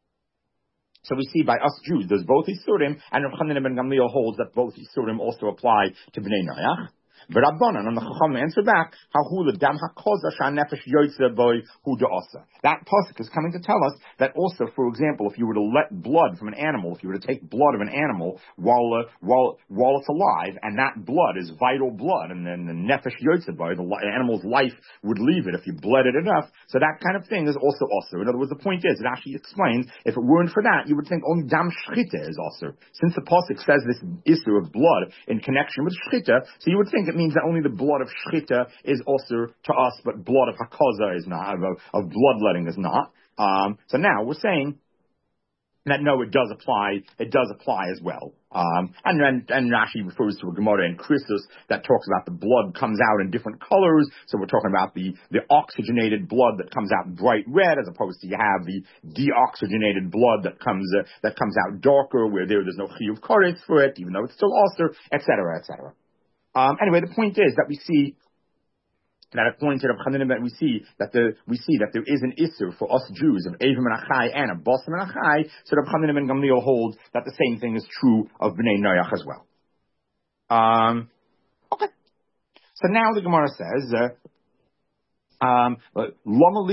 A: so we see by us Jews, there's both Isurim, and Rav Chanina ben Gamliel holds that both Isurim also apply to Bnei Noach. V'Rabbanan, and the Chacham answer back, Hahu l'dam hakoza sha'nefesh yoytze boy hu da'asa. That pasuk is coming to tell us that also, for example, if you were to let blood from an animal, if you were to take blood of an animal while uh, while while it's alive, and that blood is vital blood, and then the nefesh yoytze boy, the animal's life would leave it if you bled it enough. So that kind of thing is also also. In other words, the point is, it actually explains, if it weren't for that, you would think only dam shchita is also. Since the pasuk says this issue of blood in connection with shchita, so you would think it means that only the blood of shchita is also to us, but blood of hakaza is not, of, of bloodletting is not. Um, so now we're saying that no, it does apply. It does apply as well. Um, and, and and Rashi refers to a Gemara in Christus that talks about the blood comes out in different colors. So we're talking about the the oxygenated blood that comes out bright red, as opposed to you have the deoxygenated blood that comes uh, that comes out darker, where there there's no chiyuv karetz for it, even though it's still also, et cetera, et cetera. Um, anyway, the point is that we see. That according to Rav Chanina, that we see that the we see that there is an issur for us Jews of Avim and Achai and of Basam and Achai. So Rav Chanina ben Gamliel holds that the same thing is true of Bnei Noach as well. Um, okay. So now the Gemara says, um, well,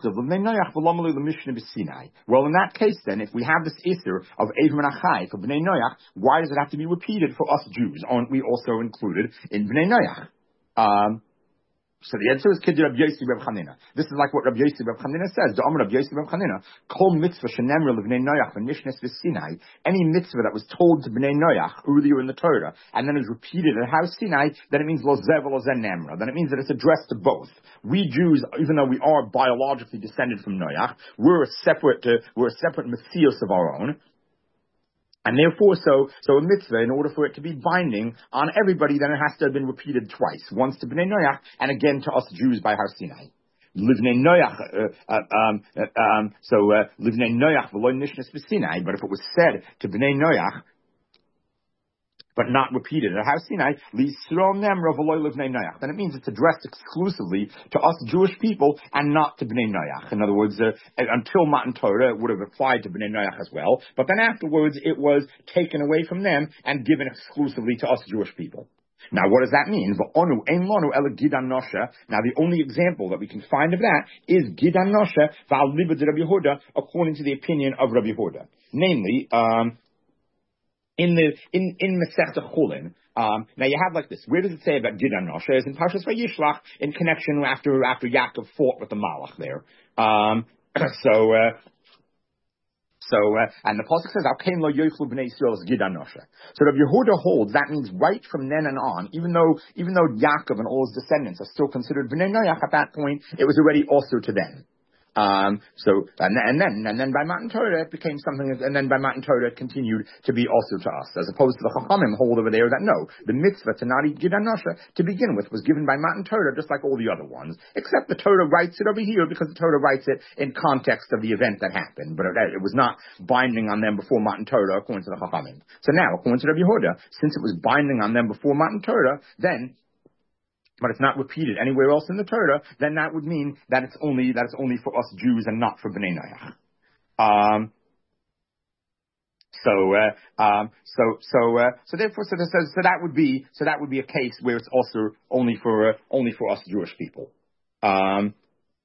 A: in that case, then, if we have this issur of Avim and Achai for Bnei Noach, why does it have to be repeated for us Jews? Aren't we also included in Bnei Noach? Um, So the answer is Kiddur Rabbi Yossi Reb Chanina. This is like what Rabbi Yossi Reb Chanina says. The Amar Rabbi Yossi Reb Chanina, Kol mitzvah shenemra l'bnei Noach v'nishnes v'Sinai. Any mitzvah that was told to Bnei Noach earlier in the Torah and then is repeated at House Sinai, then it means lo zev lo zen nemra. Then it means that it's addressed to both. We Jews, even though we are biologically descended from Noach, we're a separate, uh, we're a separate Messias of our own. And therefore, so, so a mitzvah, in order for it to be binding on everybody, then it has to have been repeated twice. Once to Bnei Noach, and again to us Jews by Har Sinai. Livnei Noach, uh, uh, um, uh, um, so, uh, Livnei Noach v'lo nishnas v'Sinai, but if it was said to Bnei Noach, but not repeated at Har Sinai, L'Yisrael Nemra v'lo Livnei Noach, then it means it's addressed exclusively to us Jewish people and not to Bnei Noach. In other words, uh, until Matan Torah, it would have applied to Bnei Noach as well, but then afterwards it was taken away from them and given exclusively to us Jewish people. Now, what does that mean? Now, the only example that we can find of that is Gidan Nosha v'al Rabbi Yehuda, according to the opinion of Rabbi Yehuda. Namely, um, In the in in Masechta Chulin, um, now you have like this. Where does it say about Gidan Nosha? Is in Parshas Vayishlach in connection after after Yaakov fought with the Malach there. Um, so uh, so uh, and the pasuk says Al Kain Lo Yochlu Bnei Yisrael Gidan Nosha. So Rabbi Yehuda holds that means right from then and on. Even though even though Yaakov and all his descendants are still considered Bnei Noach at that point, it was already also to them. Um, so, and, and then, and then by Matan Torah it became something, and then by Matan Torah it continued to be also to us, as opposed to the Chachamim hold over there that no, the mitzvah to not eat Gidan Nosha to begin with was given by Matan Torah just like all the other ones, except the Torah writes it over here because the Torah writes it in context of the event that happened, but it, it was not binding on them before Matan Torah according to the Chachamim. So now, according to Rabbi Yehuda, since it was binding on them before Matan Torah, then but it's not repeated anywhere else in the Torah, then that would mean that it's only that it's only for us Jews and not for Bnei Noach. Um, so, uh, um, so, so, uh, so therefore, so, so, so that would be so that would be a case where it's also only for uh, only for us Jewish people. Um,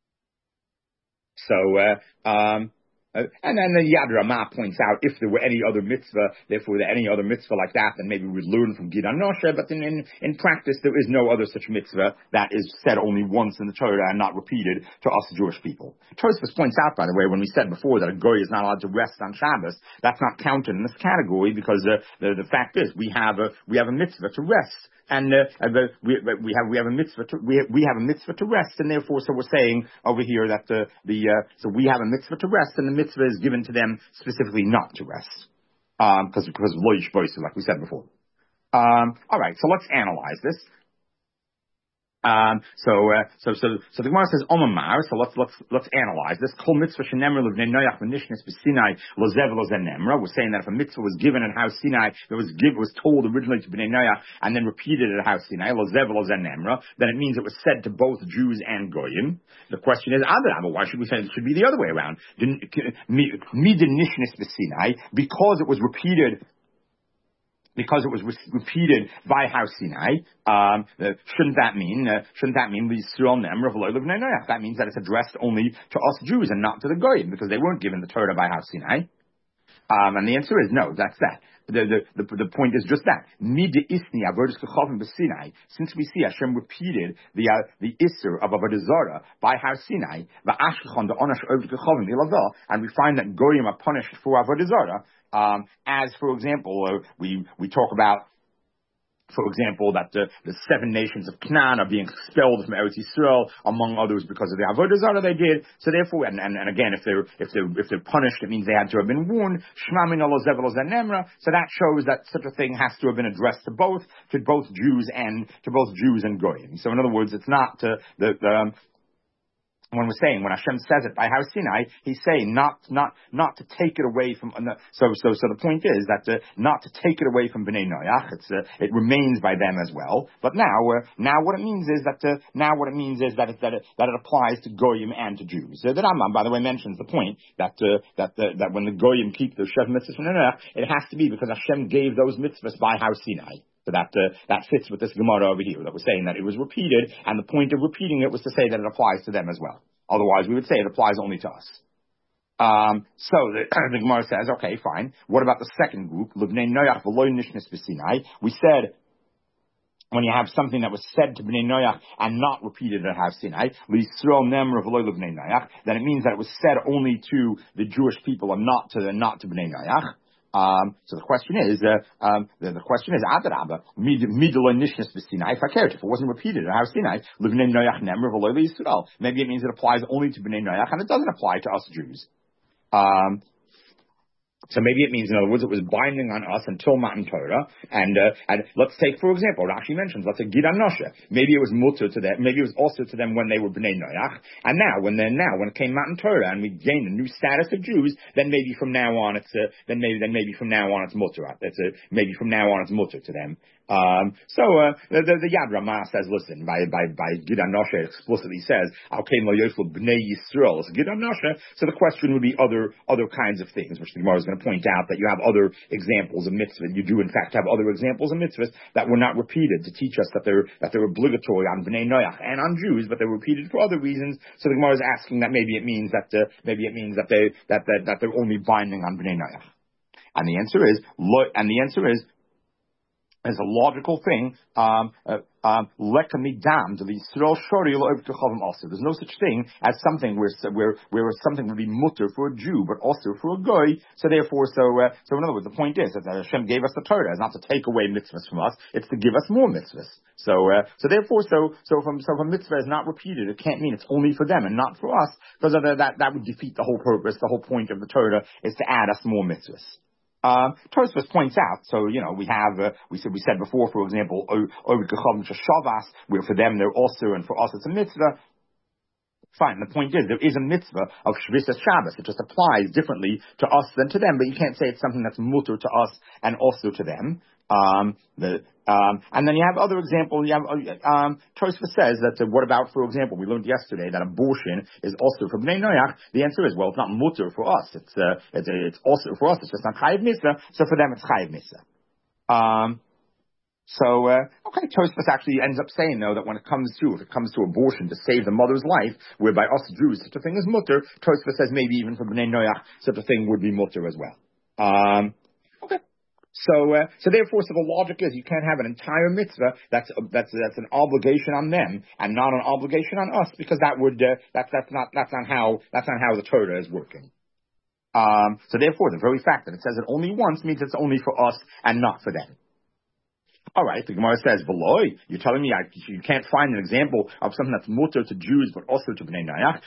A: so, uh, um, Uh, and then the Yad Ramah points out if there were any other mitzvah, therefore any other mitzvah like that, then maybe we'd learn from Gidan Nosha, but in, in, in practice there is no other such mitzvah that is said only once in the Torah and not repeated to us Jewish people. Tosfos points out, by the way, when we said before that a goy is not allowed to rest on Shabbos, that's not counted in this category because uh, the, the fact is we have a, we have a mitzvah to rest. And uh, uh, we, we have we have a mitzvah to, we have, we have a mitzvah to rest, and therefore, so we're saying over here that the the uh, so we have a mitzvah to rest, and the mitzvah is given to them specifically not to rest, um, because because lo yishboisu, like we said before. Um, all right, so let's analyze this. Um, so, uh, so, so, so the Gemara says Omamar. So let's let's let's analyze this. Kol mitzvah shenemra l'vnei Noach v'nishnes b'Sinai lozev lozen nemra. We're saying that if a mitzvah was given at House Sinai, that was give was told originally to Bnei Noach and then repeated at House Sinai lozev lozen nemra, then it means it was said to both Jews and goyim. The question is, Adrabah, why should we say it should be the other way around? Midin nishnes b'Sinai, because it was repeated. because it was re- repeated by Har Sinai, um, uh, shouldn't that mean, uh, shouldn't that mean Yisrael Nemr of Lo Livnei Noach? That means that it's addressed only to us Jews and not to the Goyim, because they weren't given the Torah by Har Sinai. Um, and the answer is no, that's that. The, the, the, the point is just that. Since we see Hashem repeated the, uh, the Isser of Avodah Zarah by Har Sinai, and we find that Goyim are punished for Avodah Zarah, um, as, for example, uh, we, we talk about, for example, that the, the seven nations of Canaan are being expelled from Eretz Yisrael, among others, because of the Avodah Zarah they did. So therefore, and, and, and again, if they're if they're if they're punished, it means they had to have been warned. Shema min alo zevel zen nemra. So that shows that such a thing has to have been addressed to both to both Jews and to both Jews and Goyim. So in other words, it's not to the the um, when we're saying, when Hashem says it by Har Sinai, he's saying not, not, not to take it away from, uh, so, so, so the point is that, uh, not to take it away from Bnei Noach, it's, uh, it remains by them as well. But now, uh, now what it means is that, uh, now what it means is that it, that it, that it applies to Goyim and to Jews. Uh, the Rambam, by the way, mentions the point that, uh, that, uh, that when the Goyim keep the Shev mitzvahs from Noach, it has to be because Hashem gave those mitzvahs by Har Sinai. So that, uh, that fits with this Gemara over here, that we're saying that it was repeated, and the point of repeating it was to say that it applies to them as well. Otherwise, we would say it applies only to us. Um, so the, the Gemara says, okay, fine. What about the second group? Livnei Noach v'lo nishnas b'Sinai. We said, when you have something that was said to Bnei Noach and not repeated at Har Sinai, L'Yisrael Nemr v'lo Livnei Noach, then it means that it was said only to the Jewish people and not to the, not to Bnei Noach. Um, so the question is, uh, um, the, the question is, Adarabba, Midlo Nishnas b'Sinai, if I cared, if it wasn't repeated at Har Sinai, Livnei Noach Nemr v'lo Yisrael. Maybe it means it applies only to Bnei Noach and it doesn't apply to us Jews. Um, So maybe it means, in other words, it was binding on us until Matan Torah. And, uh, and let's take, for example, Rashi mentions, let's say Gid Anosha. Maybe it was mutter to them. Maybe it was also to them when they were Bnei Noach. And now, when they're now, when it came Matan Torah and we gained a new status of Jews, then maybe from now on it's, uh, then maybe, then maybe from now on it's mutter. That's a, maybe from now on it's mutter to them. Um, so, uh, the, the, the Yad Ramah says, listen, by, by, by Gid Anosha explicitly says, Al-Kem Lo Yosel Bnei Yisrael. So Gid Anosha. So the question would be other, other kinds of things, which the Gemara is going to point out that you have other examples of mitzvahs. You do, in fact, have other examples of mitzvahs that were not repeated to teach us that they're, that they're obligatory on Bnei Noach and on Jews, but they're repeated for other reasons. So the Gemara is asking that maybe it means that, uh, maybe it means that they, that, that, that they're only binding on Bnei Noach. And the answer is, and the answer is, as a logical thing, um, uh, um, there's no such thing as something where, where, where something would be mutter for a Jew, but also for a goy. So therefore, so, uh, so in other words, the point is that Hashem gave us the Torah. It's not to take away mitzvahs from us. It's to give us more mitzvahs. So, uh, so therefore, so, so if, a, so if a mitzvah is not repeated, it can't mean it's only for them and not for us, because that, that would defeat the whole purpose. The whole point of the Torah is to add us more mitzvahs. Um, Tosfos points out, so, you know, we have, uh, we said, we said before, for example, Ovid Gechavim Shavas, where for them they're also, and for us it's a mitzvah. Fine, the point is, there is a mitzvah of Shvisas Shabbos. It just applies differently to us than to them, but you can't say it's something that's mutter to us and also to them. Um, the, um, and then you have other examples. You have, um, Tosfos says that, uh, what about, for example, we learned yesterday that abortion is also for Bnei Noach. The answer is, well, it's not mutter for us. It's, uh, it's, it's also for us. It's just not Chayiv Mitzvah. So for them, it's Chayiv Mitzvah. Um, So, uh, okay, Tosfos actually ends up saying, though, that when it comes to, if it comes to abortion to save the mother's life, whereby us Jews, such a thing is mutter, Tosfos says maybe even for Bnei Noach, such a thing would be mutter as well. Um, okay. So, uh, so therefore, so the logic is you can't have an entire mitzvah that's, uh, that's, that's an obligation on them and not an obligation on us, because that would, uh, that's, that's not, that's not how, that's not how the Torah is working. Um, so therefore, the very fact that it says it only once means it's only for us and not for them. All right, the Gemara says, "Beloy, you're telling me I, you can't find an example of something that's mutter to Jews, but also to Bnei Noach.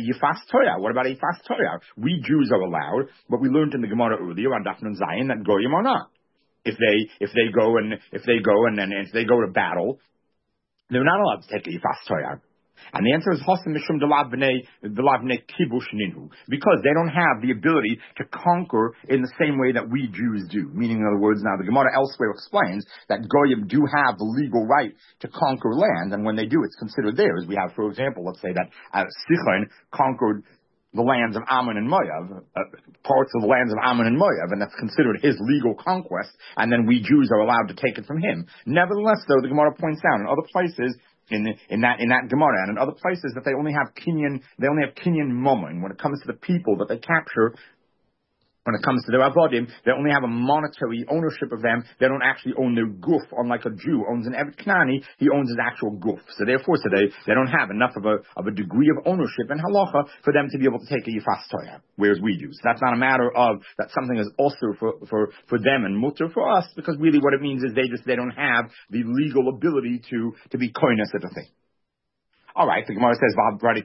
A: What about a fast Torah? We Jews are allowed, but we learned in the Gemara earlier on Daf Nun Zayin that Goyim are not. If they if they go and if they go and, and if they go to battle, they're not allowed to take a fast Torah." And the answer is Hasim Mishum Delav Bnei Kibush Ninhu, because they don't have the ability to conquer in the same way that we Jews do. Meaning, in other words, now the Gemara elsewhere explains that Goyim do have the legal right to conquer land, and when they do, it's considered theirs. We have, for example, let's say that uh, Sichon conquered the lands of Ammon and Moab, uh, parts of the lands of Ammon and Moab, and that's considered his legal conquest, and then we Jews are allowed to take it from him. Nevertheless, though, the Gemara points out in other places, in in that in that Gemara and in other places, that they only have kinyan, they only have kinyan momon when it comes to the people that they capture. When it comes to their avodim, they only have a monetary ownership of them. They don't actually own their guf, unlike a Jew owns an Evet Knani. He owns his actual guf. So therefore, today they don't have enough of a of a degree of ownership in halacha for them to be able to take a yifas toya, whereas we do. So that's not a matter of that something is also for for for them and mutter for us, because really what it means is they just they don't have the legal ability to to be koines at the thing. All right, the Gemara says,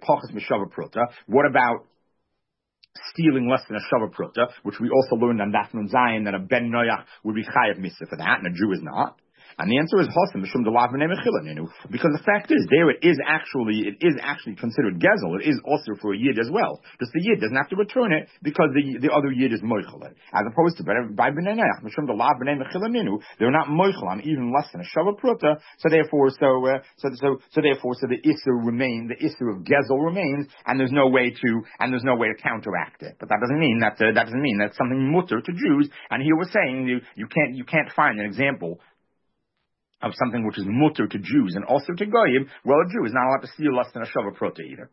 A: what about stealing less than a shava pruta, which we also learned on Daf Nun Zayin that a ben noyach would be chayav mitzvah for that, and a Jew is not. And the answer is Hosim Mishum Delav B'nei Mechila Ninu, because the fact is, there it is actually, it is actually considered gezel. It is also for a yid as well. Just the yid doesn't have to return it because the the other yid is moichel it, as opposed to by B'nei Neach Mishum Delav B'nei Mechila Ninu, they're not moichel on even less than a shava pruta. So therefore, so uh, so so so therefore, so the issue remain, the issue of gezel remains, and there's no way to and there's no way to counteract it. But that doesn't mean that uh, that doesn't mean that's something mutter to Jews. And here we're saying you you can't you can't find an example of something which is mutter to Jews and also to Goyim. Well, a Jew is not allowed to steal less than a shava prota either.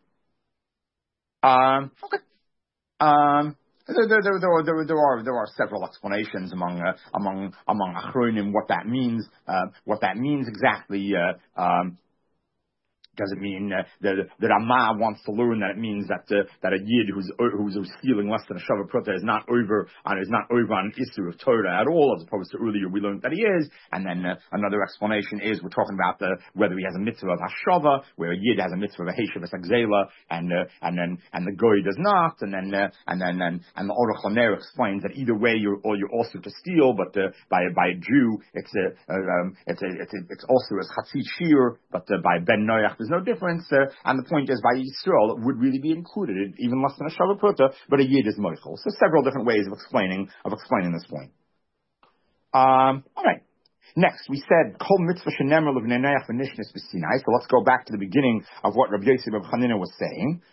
A: Um, okay. Um, there, there, there, there, there, there are there are several explanations among uh, among among achronim what that means. Uh, what that means exactly. Uh, um, Does it mean uh, that that Ramah wants to learn that it means that uh, that a yid who's who's stealing less than a shava prota is not over on is not over on an issue of Torah at all, as opposed to earlier we learned that he is. And then uh, another explanation is we're talking about the whether he has a mitzvah of hashava, where a yid has a mitzvah of heshavas agzela, and uh, and then and the goy does not. And then uh, and then and, and the Aruch LaNer explains that either way you're or you're also to steal, but uh, by by a Jew it's a uh, um, it's a, it's a, it's also as chatzit shir, but uh, by ben noyach there's no difference, uh, and the point is, by Yisrael, it would really be included, even less than a shava prota, but a yid is moichel. So several different ways of explaining of explaining this point. Um, all right. Next, we said kol mitzvah shenemer l'bnei noyach v'nishnis b'sinai. So let's go back to the beginning of what Rabbi Yossi Reb Chanina was saying.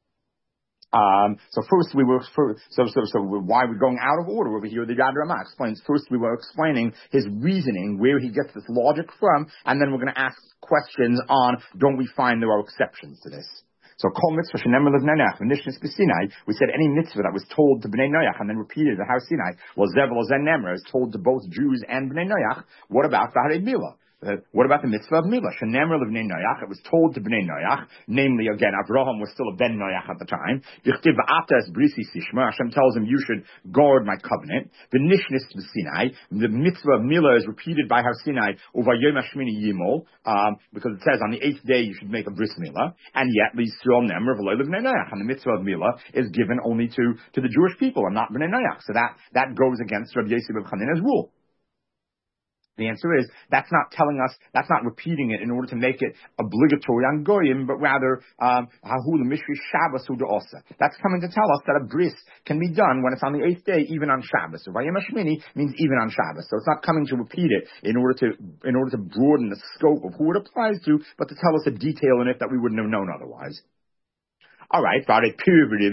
A: Um, so first we were, so, so, so why we're going out of order over here, the Yad Ramah explains, first we were explaining his reasoning, where he gets this logic from, and then we're going to ask questions on, don't we find there are exceptions to this? So, kol mitzvah shenemer l'bnei noyach v'nishnis b'sinai, we said any mitzvah that was told to bnei noyach and then repeated at Har Sinai, well, zevel or zen nemer is told to both Jews and bnei noyach. What about v'harei milah? Uh, what about the mitzvah of Milah? Shenemer l'bnei noyach. It was told to bnei noyach, namely, again, Avraham was still a ben noyach at the time. Dichtiv v'atas brisi sishma. Hashem tells him, you should guard my covenant. The nishnis b'sinai. The mitzvah of Milah is repeated by Har Sinai over Yom Hashmini Yimol, um, because it says on the eighth day you should make a bris Milah, and yet l'Yisrael nemer v'lo l'bnei noyach. And the mitzvah of Milah is given only to to the Jewish people and not bnei noyach. So that that goes against Rabbi Yossi Reb Chanina's rule. The answer is, that's not telling us, that's not repeating it in order to make it obligatory on Goyim, but rather, Hahu l'mishri Shabbos hu de'osa. That's coming to tell us that a bris can be done when it's on the eighth day, even on Shabbos. So Vayom Hashmini means even on Shabbos. So it's not coming to repeat it in order to, in order to broaden the scope of who it applies to, but to tell us a detail in it that we wouldn't have known otherwise. All right, what about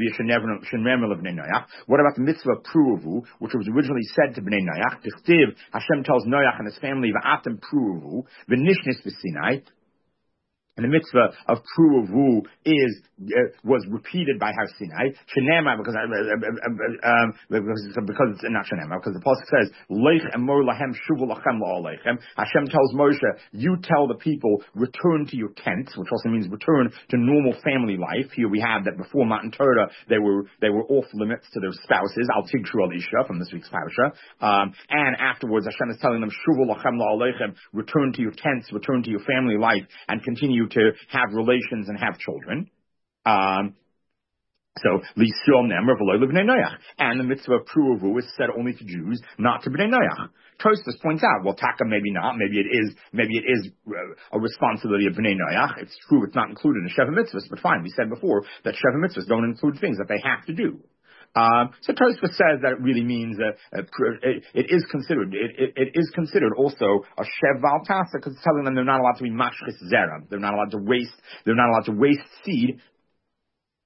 A: the mitzvah of Pruavu, which was originally said to Bnei Noyach? Hashem tells Noyach and his family, V'atem Pruavu, v'nishnis v'sinai. And the mitzvah of Pruavu is uh, was repeated by Har Sinai. Shenema, because uh, uh, um, because, because it's not Shenema, because the pasuk says Leich emor lahem shuvu lachem la'olechem. Hashem tells Moshe, you tell the people, return to your tents, which also means return to normal family life. Here we have that before Matan Torah they were they were off limits to their spouses. Al tigshru al isha from this week's parasha. Um, and afterwards Hashem is telling them shuvu lachem la'olechem, return to your tents, return to your family life, and continue to have relations and have children. Um, so, L'Yisrael nemer v'lo l'bnei noyach. And the mitzvah of Pruavu is said only to Jews, not to bnei noyach. Tosfos points out, well, taka maybe not, maybe it is, maybe it is a responsibility of bnei noyach. It's true, it's not included in Sheva mitzvahs, but fine, we said before that Sheva mitzvahs don't include things that they have to do. Um, so Tosfos says that it really means uh, uh, it, it is considered it, it, it is considered also a shev val tasa, because it's telling them they're not allowed to be mashchis zera, they're not allowed to waste they're not allowed to waste seed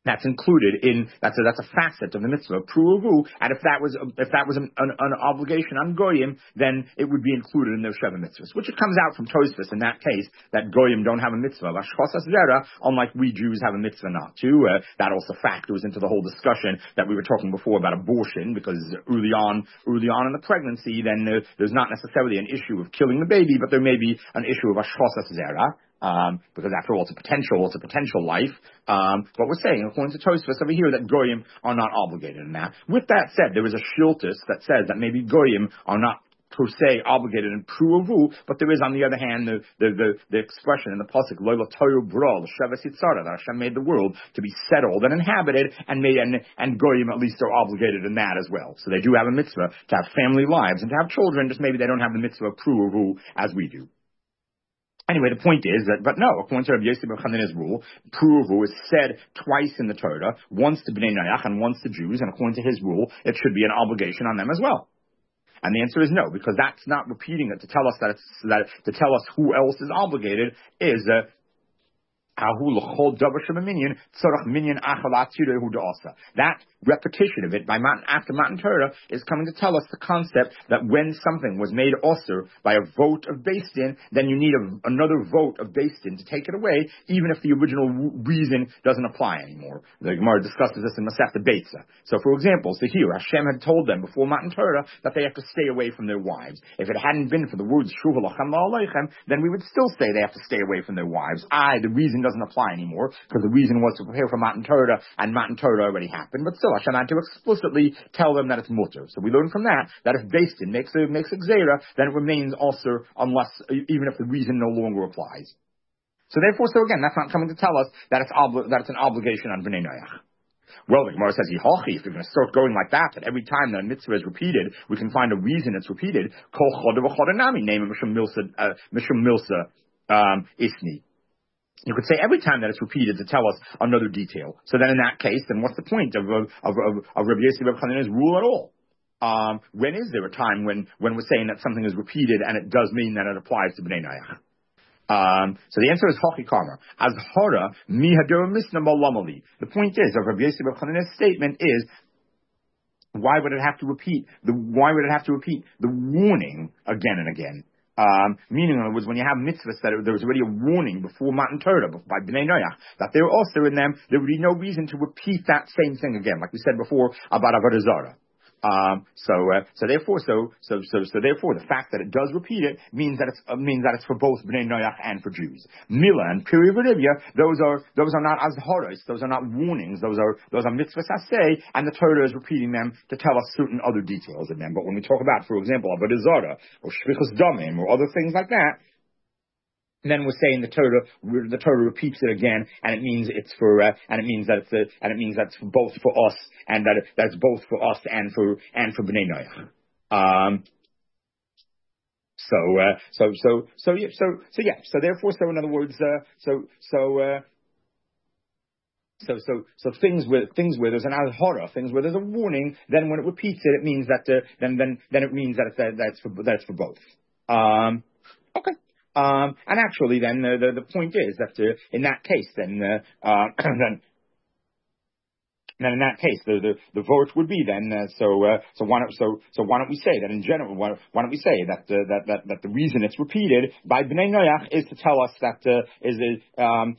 A: That's included in that's a, that's a facet of the mitzvah pruavu, and if that was if that was an, an, an obligation on goyim, then it would be included in their sheva mitzvahs, which it comes out from Tosfos in that case that goyim don't have a mitzvah, unlike we Jews have a mitzvah not to. Uh, that also factors into the whole discussion that we were talking before about abortion, because early on early on in the pregnancy, then uh, there's not necessarily an issue of killing the baby, but there may be an issue of ashchosas zera. Um, because after all, it's a potential, it's a potential life. Um, but we're saying, according to Tosfos over here, that goyim are not obligated in that. With that said, there is a shiltus that says that maybe goyim are not per se obligated in pruavu, but there is, on the other hand, the the the, the expression in the pasuk loyla toyu bra l'shavas yitzara, that Hashem made the world to be settled and inhabited, and made and and goyim at least are obligated in that as well. So they do have a mitzvah to have family lives and to have children. Just maybe they don't have the mitzvah of pruavu as we do. Anyway, the point is that, but no, according to Rabbi Yossi ben Chanina's rule, pruavu is said twice in the Torah, once to Bnei Noach and once to Jews, and according to his rule, it should be an obligation on them as well. And the answer is no, because that's not repeating it to tell us that it's, that, to tell us who else is obligated is, uh, that repetition of it by Matan, after Matan Torah is coming to tell us the concept that when something was made osir by a vote of Beis Din, then you need a, another vote of Beis Din to take it away, even if the original reason doesn't apply anymore. The Gemara discusses this in Masechta Beitza. So, for example, so here Hashem had told them before Matan Torah that they have to stay away from their wives. If it hadn't been for the words Shuv Lachem La'aleichem, then we would still say they have to stay away from their wives. I, the reason doesn't apply anymore, because the reason was to prepare for Matan Torah, and Matan Torah already happened, but still Hashem had to explicitly tell them that it's mutter. So we learn from that, that if Beis Din makes a, makes a gzeira, then it remains also unless, even if the reason no longer applies. So therefore, so again, that's not coming to tell us that it's, obli- that it's an obligation on Bnei Noach. Well, the Gemara says, Yihochi, if you're going to start going like that, that every time that a mitzvah is repeated, we can find a reason it's repeated, Kol Chodev Chodanami, name it Mishum Milsa, uh, Mishum Milsa, um, Isni. You could say every time that it's repeated to tell us another detail. So then in that case, then what's the point of, of, of, of Rabbi Yossi ben Chanina's rule at all? Um, when is there a time when, when we're saying that something is repeated and it does mean that it applies to Bnei Noach? Um, so the answer is Hochi Karma. As Hara, mi hador misna malamali. The point is, of Rabbi Yossi ben Chanina's statement is, why would it have to repeat the, why would it have to repeat the warning again and again? Um, meaning, in other words, when you have mitzvahs that there was already a warning before Matan Torah by Bnei Noach that they were also in them, there would be no reason to repeat that same thing again, like we said before about Avodah Zarah. Um, so, uh, so therefore, so, so, so, so therefore, the fact that it does repeat it means that it's, uh, means that it's for both Bnei Noach and for Jews. Mila and Pirivarivya, those are, those are not azharos, those are not warnings, those are, those are mitzvahs aseh, and the Torah is repeating them to tell us certain other details in them. But when we talk about, for example, Avodah Zarah, or Shvichus Damim, or other things like that, and then we're saying the Torah, the Torah repeats it again, and it means it's for, uh, and it means that it's, uh, and it means that's for both for us, and that it, that's both for us and for and for Bnei Noach. Um, so, uh, so, so, so, yeah, so, so, yeah. So, therefore, so in other words, uh, so, so, uh, so, so, so things where things where there's an al-hara, things where there's a warning, then when it repeats it, it means that, uh, then, then, then it means that it's uh, that's for that's for both. Um, okay. Um, and actually, then uh, the the point is that uh, in that case, then uh, uh, then then in that case, the the, the vote would be then. Uh, so uh, so why don't so so why don't we say that in general? Why, why don't we say that, uh, that that that the reason it's repeated by Bnei Noach is to tell us that uh, is a um,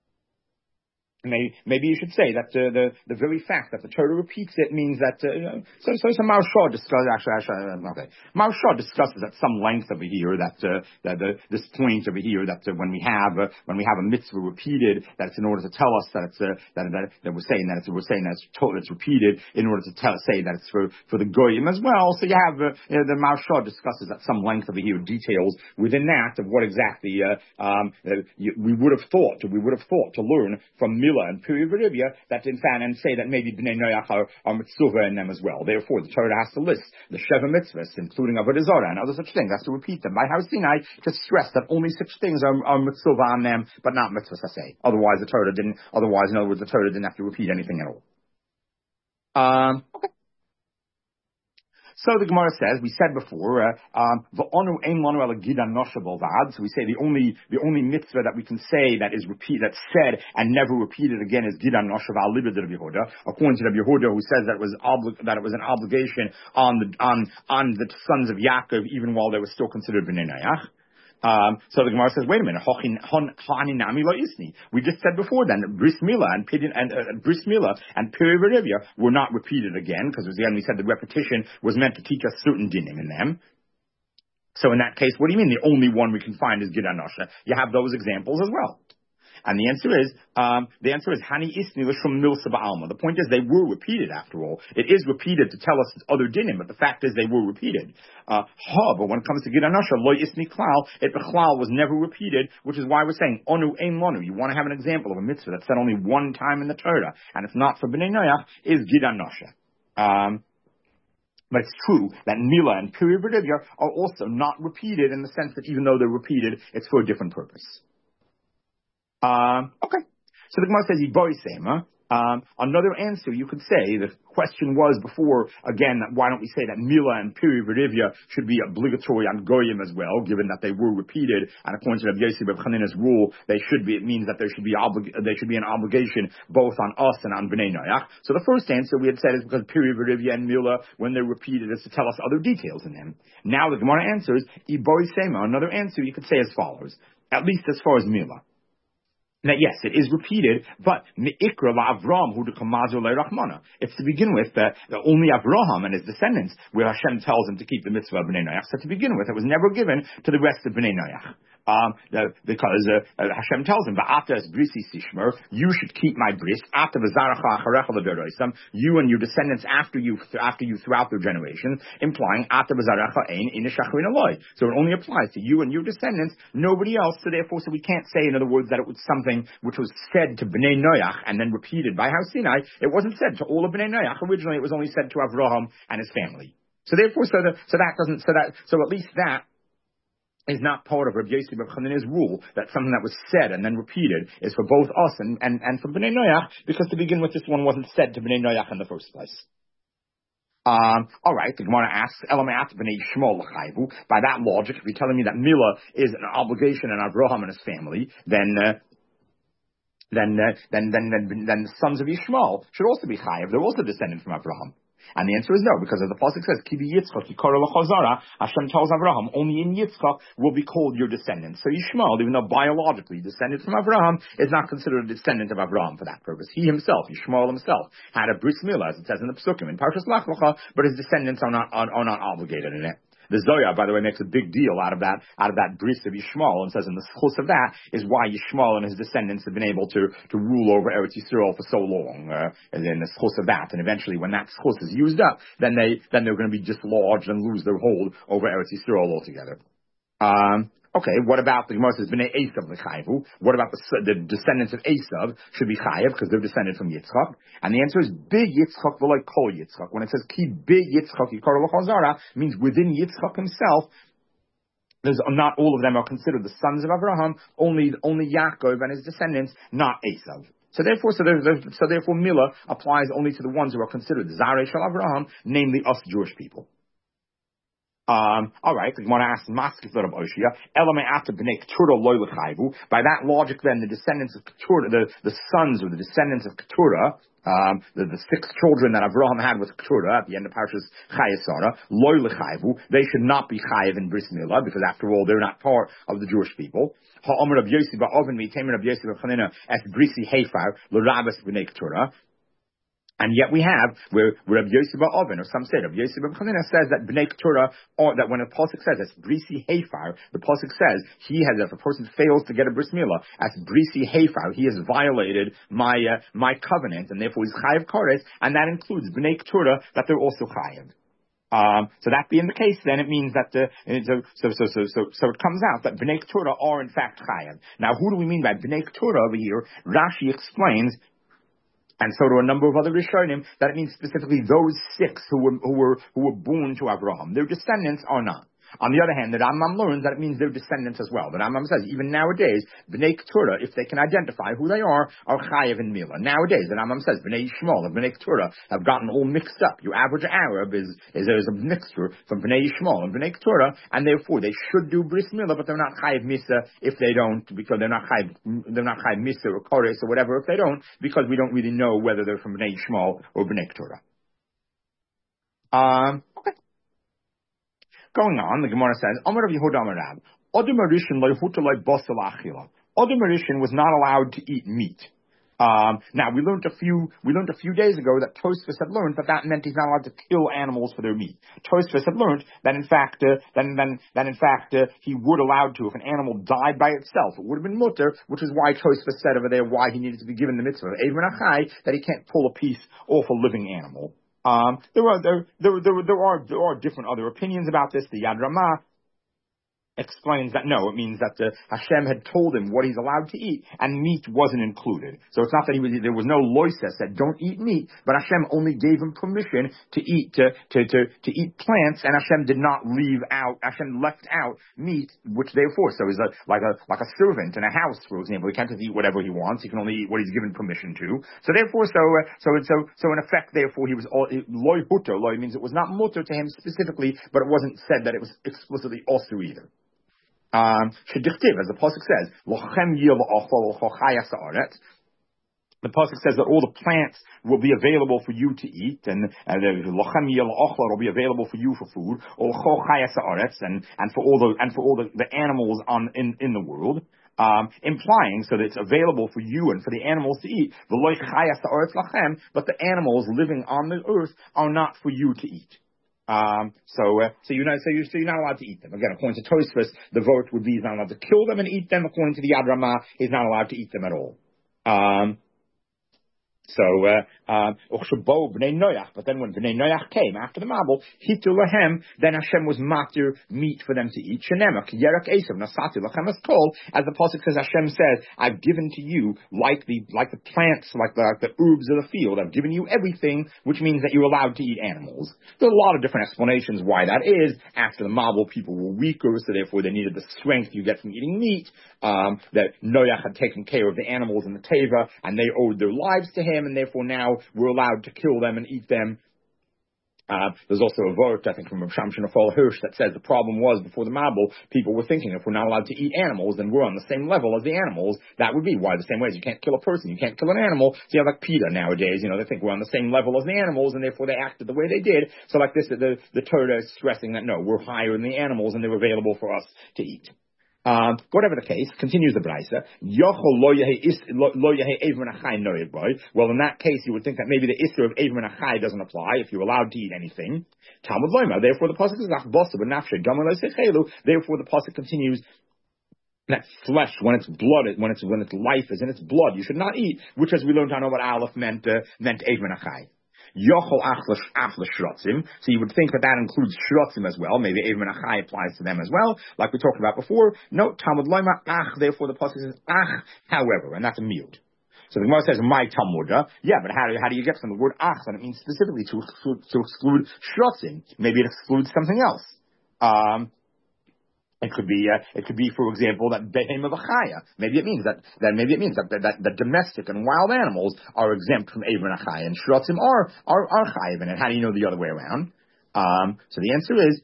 A: Maybe, maybe you should say that uh, the the very fact that the Torah repeats it means that uh, so so so Maharsha discusses actually actually okay Maharsha discusses at some length over here that uh, that the, this point over here that uh, when we have uh, when we have a mitzvah repeated, that it's in order to tell us that it's uh, that, that that we're saying that it's we're saying that it's, told, it's repeated in order to tell say that it's for for the goyim as well. So you have uh, you know, the Maharsha discusses at some length over here details within that of what exactly uh, um, uh, you, we would have thought we would have thought to learn from Mil and Pirivarivya, that in fact, and say that maybe Bnei Noach are, are mitzvah in them as well. Therefore, the Torah has to list the Sheva mitzvahs, including Avodah Zarah and other such things. Has to repeat them by Har Sinai to stress that only such things are, are mitzvah on them, but not mitzvahs aseh. Otherwise, the Torah didn't. Otherwise, in other words, the Torah didn't have to repeat anything at all. Um, okay. So the Gemara says, we said before, uh, um, v'onu ein lanu ela gidan nosha bolvad. So we say the only the only mitzvah that we can say that is repeat that's said and never repeated again is gidan nosha v'alibed Rabbi Yehuda. According to Rabbi Yehuda, who says that it was obli- that it was an obligation on the on on the sons of Yaakov even while they were still considered bnei Noach. Um, so the Gemara says, wait a minute, we just said before then that bris milah and pidin and uh, bris milah and periverivia were not repeated again because again we said the repetition was meant to teach us certain dinim in them. So in that case, what do you mean the only one we can find is Gidan Nosha? You have those examples as well. And the answer is, um, the answer is Hani Isni L'Shum Milsa Ba'alma. The point is they were repeated after all. It is repeated to tell us other dinim, but the fact is they were repeated. Uh, ha, but when it comes to Gidan Nosha, Lo Isni Klal, it B'chlal was never repeated, which is why we're saying Onu Ein Lanu. You want to have an example of a mitzvah that's said only one time in the Torah, and it's not for Bnei Noach, is Gidan Nosha. Um, But it's true that Mila and Perividivya are also not repeated in the sense that even though they're repeated, it's for a different purpose. Um, okay. So the Gemara says, Yiboy Sema. Um, another answer you could say, the question was before, again, why don't we say that Mila and Perividivya should be obligatory on Goyim as well, given that they were repeated, and according to Rabbi Yossi Bar Chanina's rule, they should be, it means that there should be oblig- there should be an obligation both on us and on Bnei Noach. So the first answer we had said is because Perividivya and Mila, when they're repeated, is to tell us other details in them. Now the Gemara answers, Iboy Sema, another answer you could say as follows, at least as far as Mila. Now, yes, it is repeated, but Me'ikra la'Avram hu dekamazu le'Rachmana. It's to begin with that only Avraham and his descendants, where Hashem tells him to keep the mitzvah of Bnei Noach. So to begin with, it was never given to the rest of Bnei Noach. Um, the, because uh, uh, Hashem tells him, "Ba'ata es brisi sishmer, you should keep my bris. Ata v'zaracha acharecha l'beroisam, you and your descendants after you, after you throughout their generations," implying Ata v'zaracha ein inishachrin aloi. So it only applies to you and your descendants, nobody else. So therefore, so we can't say, in other words, that it was something which was said to Bnei Noach and then repeated by Har Sinai. It wasn't said to all of Bnei Noach. Originally, it was only said to Avraham and his family. So therefore, so, the, so that doesn't, so that, so at least that is not part of Rabbi Yossi Bar Chanina's rule that something that was said and then repeated is for both us and, and, and for Bnei Noach, because to begin with, this one wasn't said to Bnei Noach in the first place. Um, all right, the Gemara asks, Elameat Bnei Shmuel l'chayvu. By that logic, if you're telling me that Mila is an obligation on Avraham and his family, then uh, then, uh, then then then then the sons of Yishmael should also be chayiv. They're also descended from Avraham. And the answer is no, because as the pasuk says, Ki Yitzchak yikara l'chazara, Hashem tells Avraham, only in Yitzchak will be called your descendants. So Yishmael, even though biologically descended from Avraham, is not considered a descendant of Avraham for that purpose. He himself, Yishmael himself, had a bris milah, as it says in the Pesukim, in Parshas Lech Lecha, but his descendants are not are, are not obligated in it. The Zohar, by the way, makes a big deal out of that, out of that bris of Yishmael, and says in the schus of that is why Yishmael and his descendants have been able to, to rule over Eretz Yisrael for so long, uh, and in the schus of that. And eventually, when that schus is used up, then they, then they're going to be dislodged and lose their hold over Eretz Yisrael altogether. Um, Okay, what about the Gemara says Bnei Esav l'chayvu? What about the, the descendants of Esav should be chayev because they're descended from Yitzchak? And the answer is big Yitzchak v'lo kol Yitzchak. When it says ki big Yitzchak yikar l'chazara, means within Yitzchak himself, there's not all of them are considered the sons of Avraham. Only only Yaakov and his descendants, not Esav. So therefore, so, there, so therefore, Mila applies only to the ones who are considered Zarei Shel Avraham, namely us Jewish people. Um, all right, we want to ask Maskif of Oshia, Elame after Bnei Keturah loy l'chayvu. By that logic, then the descendants of Keturah, the, the sons or the descendants of Keturah, um, the, the six children that Avraham had with Keturah at the end of Parshas Chayesara, loy l'chayvu, they should not be chayev in bris milah because after all they're not part of the Jewish people. Ha'omer of Yossi ba'oven mitamer of Yossi b'chanina as brisi heifar l'rabas Bnei Keturah. And yet we have where, where Rabbi Yossi bar Oven, or some say Rabbi Yossi bar Chanina says that Bnei Keturah, or that when a pasuk says that's brisi heifar, the pasuk says he has, if a person fails to get a bris milah, as brisi heifar, he has violated my uh, my covenant, and therefore he's chayiv kares, and that includes Bnei Keturah that they're also chayiv. Um, so that being the case, then it means that the so so so so so, so it comes out that Bnei Keturah are in fact chayiv. Now, who do we mean by Bnei Keturah over here? Rashi explains, and so do a number of other Rishonim, that it means specifically those six who were who were who were born to Avraham. Their descendants are not. On the other hand, the Rambam learns that it means their descendants as well. The Rambam says, even nowadays, B'nai Keturah, if they can identify who they are, are chayev in Mila. Nowadays, the Rambam says, B'nai Yishmael and B'nai Keturah have gotten all mixed up. Your average Arab is, is there is a mixture from B'nai Yishmael and B'nai Keturah, and therefore they should do Bris Mila, but they're not chayev Misa if they don't, because they're not chayev, they're not chayev Misa or Kores or whatever if they don't, because we don't really know whether they're from B'nai Yishmael or B'nai Keturah. Um, okay. Going on, the Gemara says, Amar Rav Yehuda Amar Rab, Adam Arishin lo yehuta lo basal achila. Adam Arishin was not allowed to eat meat. Um, now we learned a few we learned a few days ago that Tosfos had learned that that meant he's not allowed to kill animals for their meat. Tosfos had learned that in fact uh, then then that in fact uh, he would allowed to if an animal died by itself. It would have been mutter, which is why Tosfos said over there why he needed to be given the mitzvah of Eiver Nachai, that he can't pull a piece off a living animal. Um, there are there, there there there are there are different other opinions about this. The Yad Ramah explains that no, it means that uh, Hashem had told him what he's allowed to eat, and meat wasn't included. So it's not that he was there was no loises that don't eat meat, but Hashem only gave him permission to eat to to to, to eat plants, and Hashem did not leave out. Hashem left out meat, which therefore, so is a like a like a servant in a house, for example. He can't just eat whatever he wants. He can only eat what he's given permission to. So therefore, so uh, so so so in effect, therefore, he was all loy huto. Loy means it was not mutter to him specifically, but it wasn't said that it was explicitly also either. Um, as the pasuk says, Lochem yil ochol chochayas haaretz. The pasuk says that all the plants will be available for you to eat, and lochem yil ochol will be available for you for food, or chochayas haaretz, and and for all the and for all the, the animals on in in the world. Um, implying so that it's available for you and for the animals to eat. But the animals living on the earth are not for you to eat. Um, so, uh, so you're not, so you're, so you're not allowed to eat them. Again, according to Tosfos, the vote would be he's not allowed to kill them and eat them. According to the Yad Ramah, he's not allowed to eat them at all. Um, So, uh, um, but then when Bnei Noach came after the Mabul, Hitu Lahem, then Hashem was matir meat for them to eat. Shenemak, Yerek Esav, Nasati Lachem is called, as the Pasuk says, Hashem says, I've given to you, like the, like the plants, like the, like the herbs of the field, I've given you everything, which means that you're allowed to eat animals. There are a lot of different explanations why that is. After the Mabul, people were weaker, so therefore they needed the strength you get from eating meat, um, that Noach had taken care of the animals in the Teva, and they owed their lives to him, and therefore now we're allowed to kill them and eat them. Uh, there's also a vote, I think, from Shamshin Afal Hirsch that says the problem was before the Mabul, people were thinking if we're not allowed to eat animals, then we're on the same level as the animals. That would be why the same way as you can't kill a person, you can't kill an animal. So you have like PETA nowadays, you know, they think we're on the same level as the animals, and therefore they acted the way they did. So like this, the, the Torah is stressing that no, we're higher than the animals and they're available for us to eat. Um, whatever the case, continues the Braisa. Well, in that case, you would think that maybe the Isra of Eiver and Achai doesn't apply if you're allowed to eat anything. Talmud Loima. Therefore, the pasuk says, therefore, the pasuk continues that flesh, when it's blood, when it's when its life is in its blood, you should not eat. Which, as we learned, I know what Aleph meant uh, meant Eiver and Achai. Yochel achla shrotzim. So you would think that that includes shrotzim as well. Maybe Eiver and Achai applies to them as well, like we talked about before. No, Talmud Loima ach. Therefore, the pasuk says ach. However, and that's a mute. So the Gemara says my Talmudah. Yeah, but how do how do you get from the word ach? And it means specifically to exclude, to exclude shrotzim. Maybe it excludes something else. Um, It could be, uh, it could be, for example, that behem of a chaya. Maybe it means that, that maybe it means that, that, that, that domestic and wild animals are exempt from Eiver and Achai, and shrotzim are, are, are chayiv in it. How do you know the other way around? Um, so the answer is,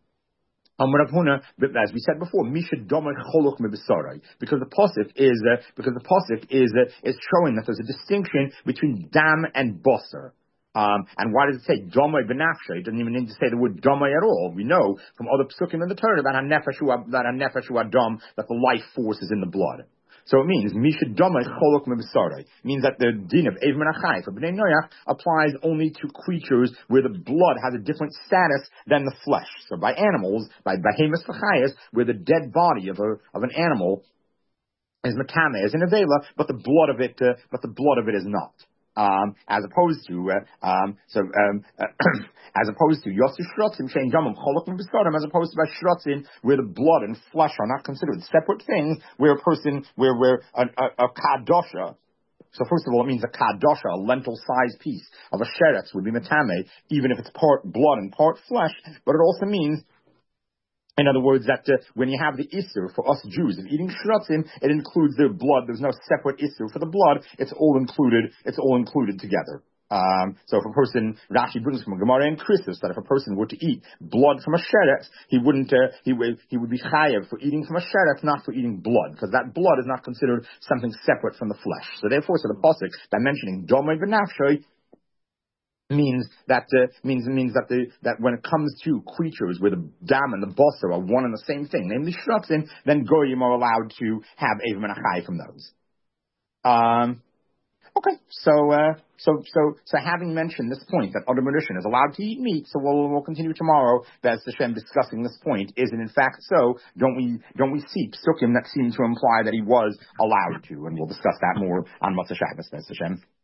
A: as we said before, Misha Domach Cholok Mibisarai, because the pasuk is, uh, because the pasuk is, uh, is showing that there's a distinction between dam and basar. Um, and why does it say domai benafshe? It doesn't even need to say the word domai at all. We know from other psukim in the Torah that a nefeshu that a nefeshu adam, that the life force is in the blood. So it means misha domai cholok mebisarei, means that the din of Eiver and Achai for Bnei Noach applies only to creatures where the blood has a different status than the flesh. So by animals, by behemoth v'chayas, where the dead body of a of an animal is matame, is in avela, but the blood of it, uh, but the blood of it is not. Um, as opposed to, uh, um, so, um, uh, as opposed to Yosef Shrotzim, Shein Damam, Cholokim B'Sodim, as opposed to by Shrotzim, where the blood and flesh are not considered separate things, where a person, where, where a, a, a Kadosha, so first of all, it means a Kadosha, a lentil-sized piece of a Sheretz would be Metame, even if it's part blood and part flesh, but it also means In other words, that uh, when you have the Isser for us Jews of eating shratzim, it includes the blood. There's no separate Isser for the blood. It's all included. It's all included together. Um, so if a person, Rashi brings from a Gemara and Christus, that if a person were to eat blood from a sheretz, he wouldn't, uh, he would, he would be chayav for eating from a sheretz, not for eating blood, because that blood is not considered something separate from the flesh. So therefore, so the pasuk, by mentioning domei v'nafshoi, means that uh, means means that the that when it comes to creatures where the dam and the basar are one and the same thing, namely shratzim, then goyim are allowed to have avim and achai from those. Um. Okay, so uh, so so so having mentioned this point that Adam Rishon is allowed to eat meat, so we'll we'll continue tomorrow. That's Hashem discussing this point. Is it in fact so? Don't we don't we see psukim that seem to imply that he was allowed to, and we'll discuss that more on Motzei Shabbos. That's Hashem.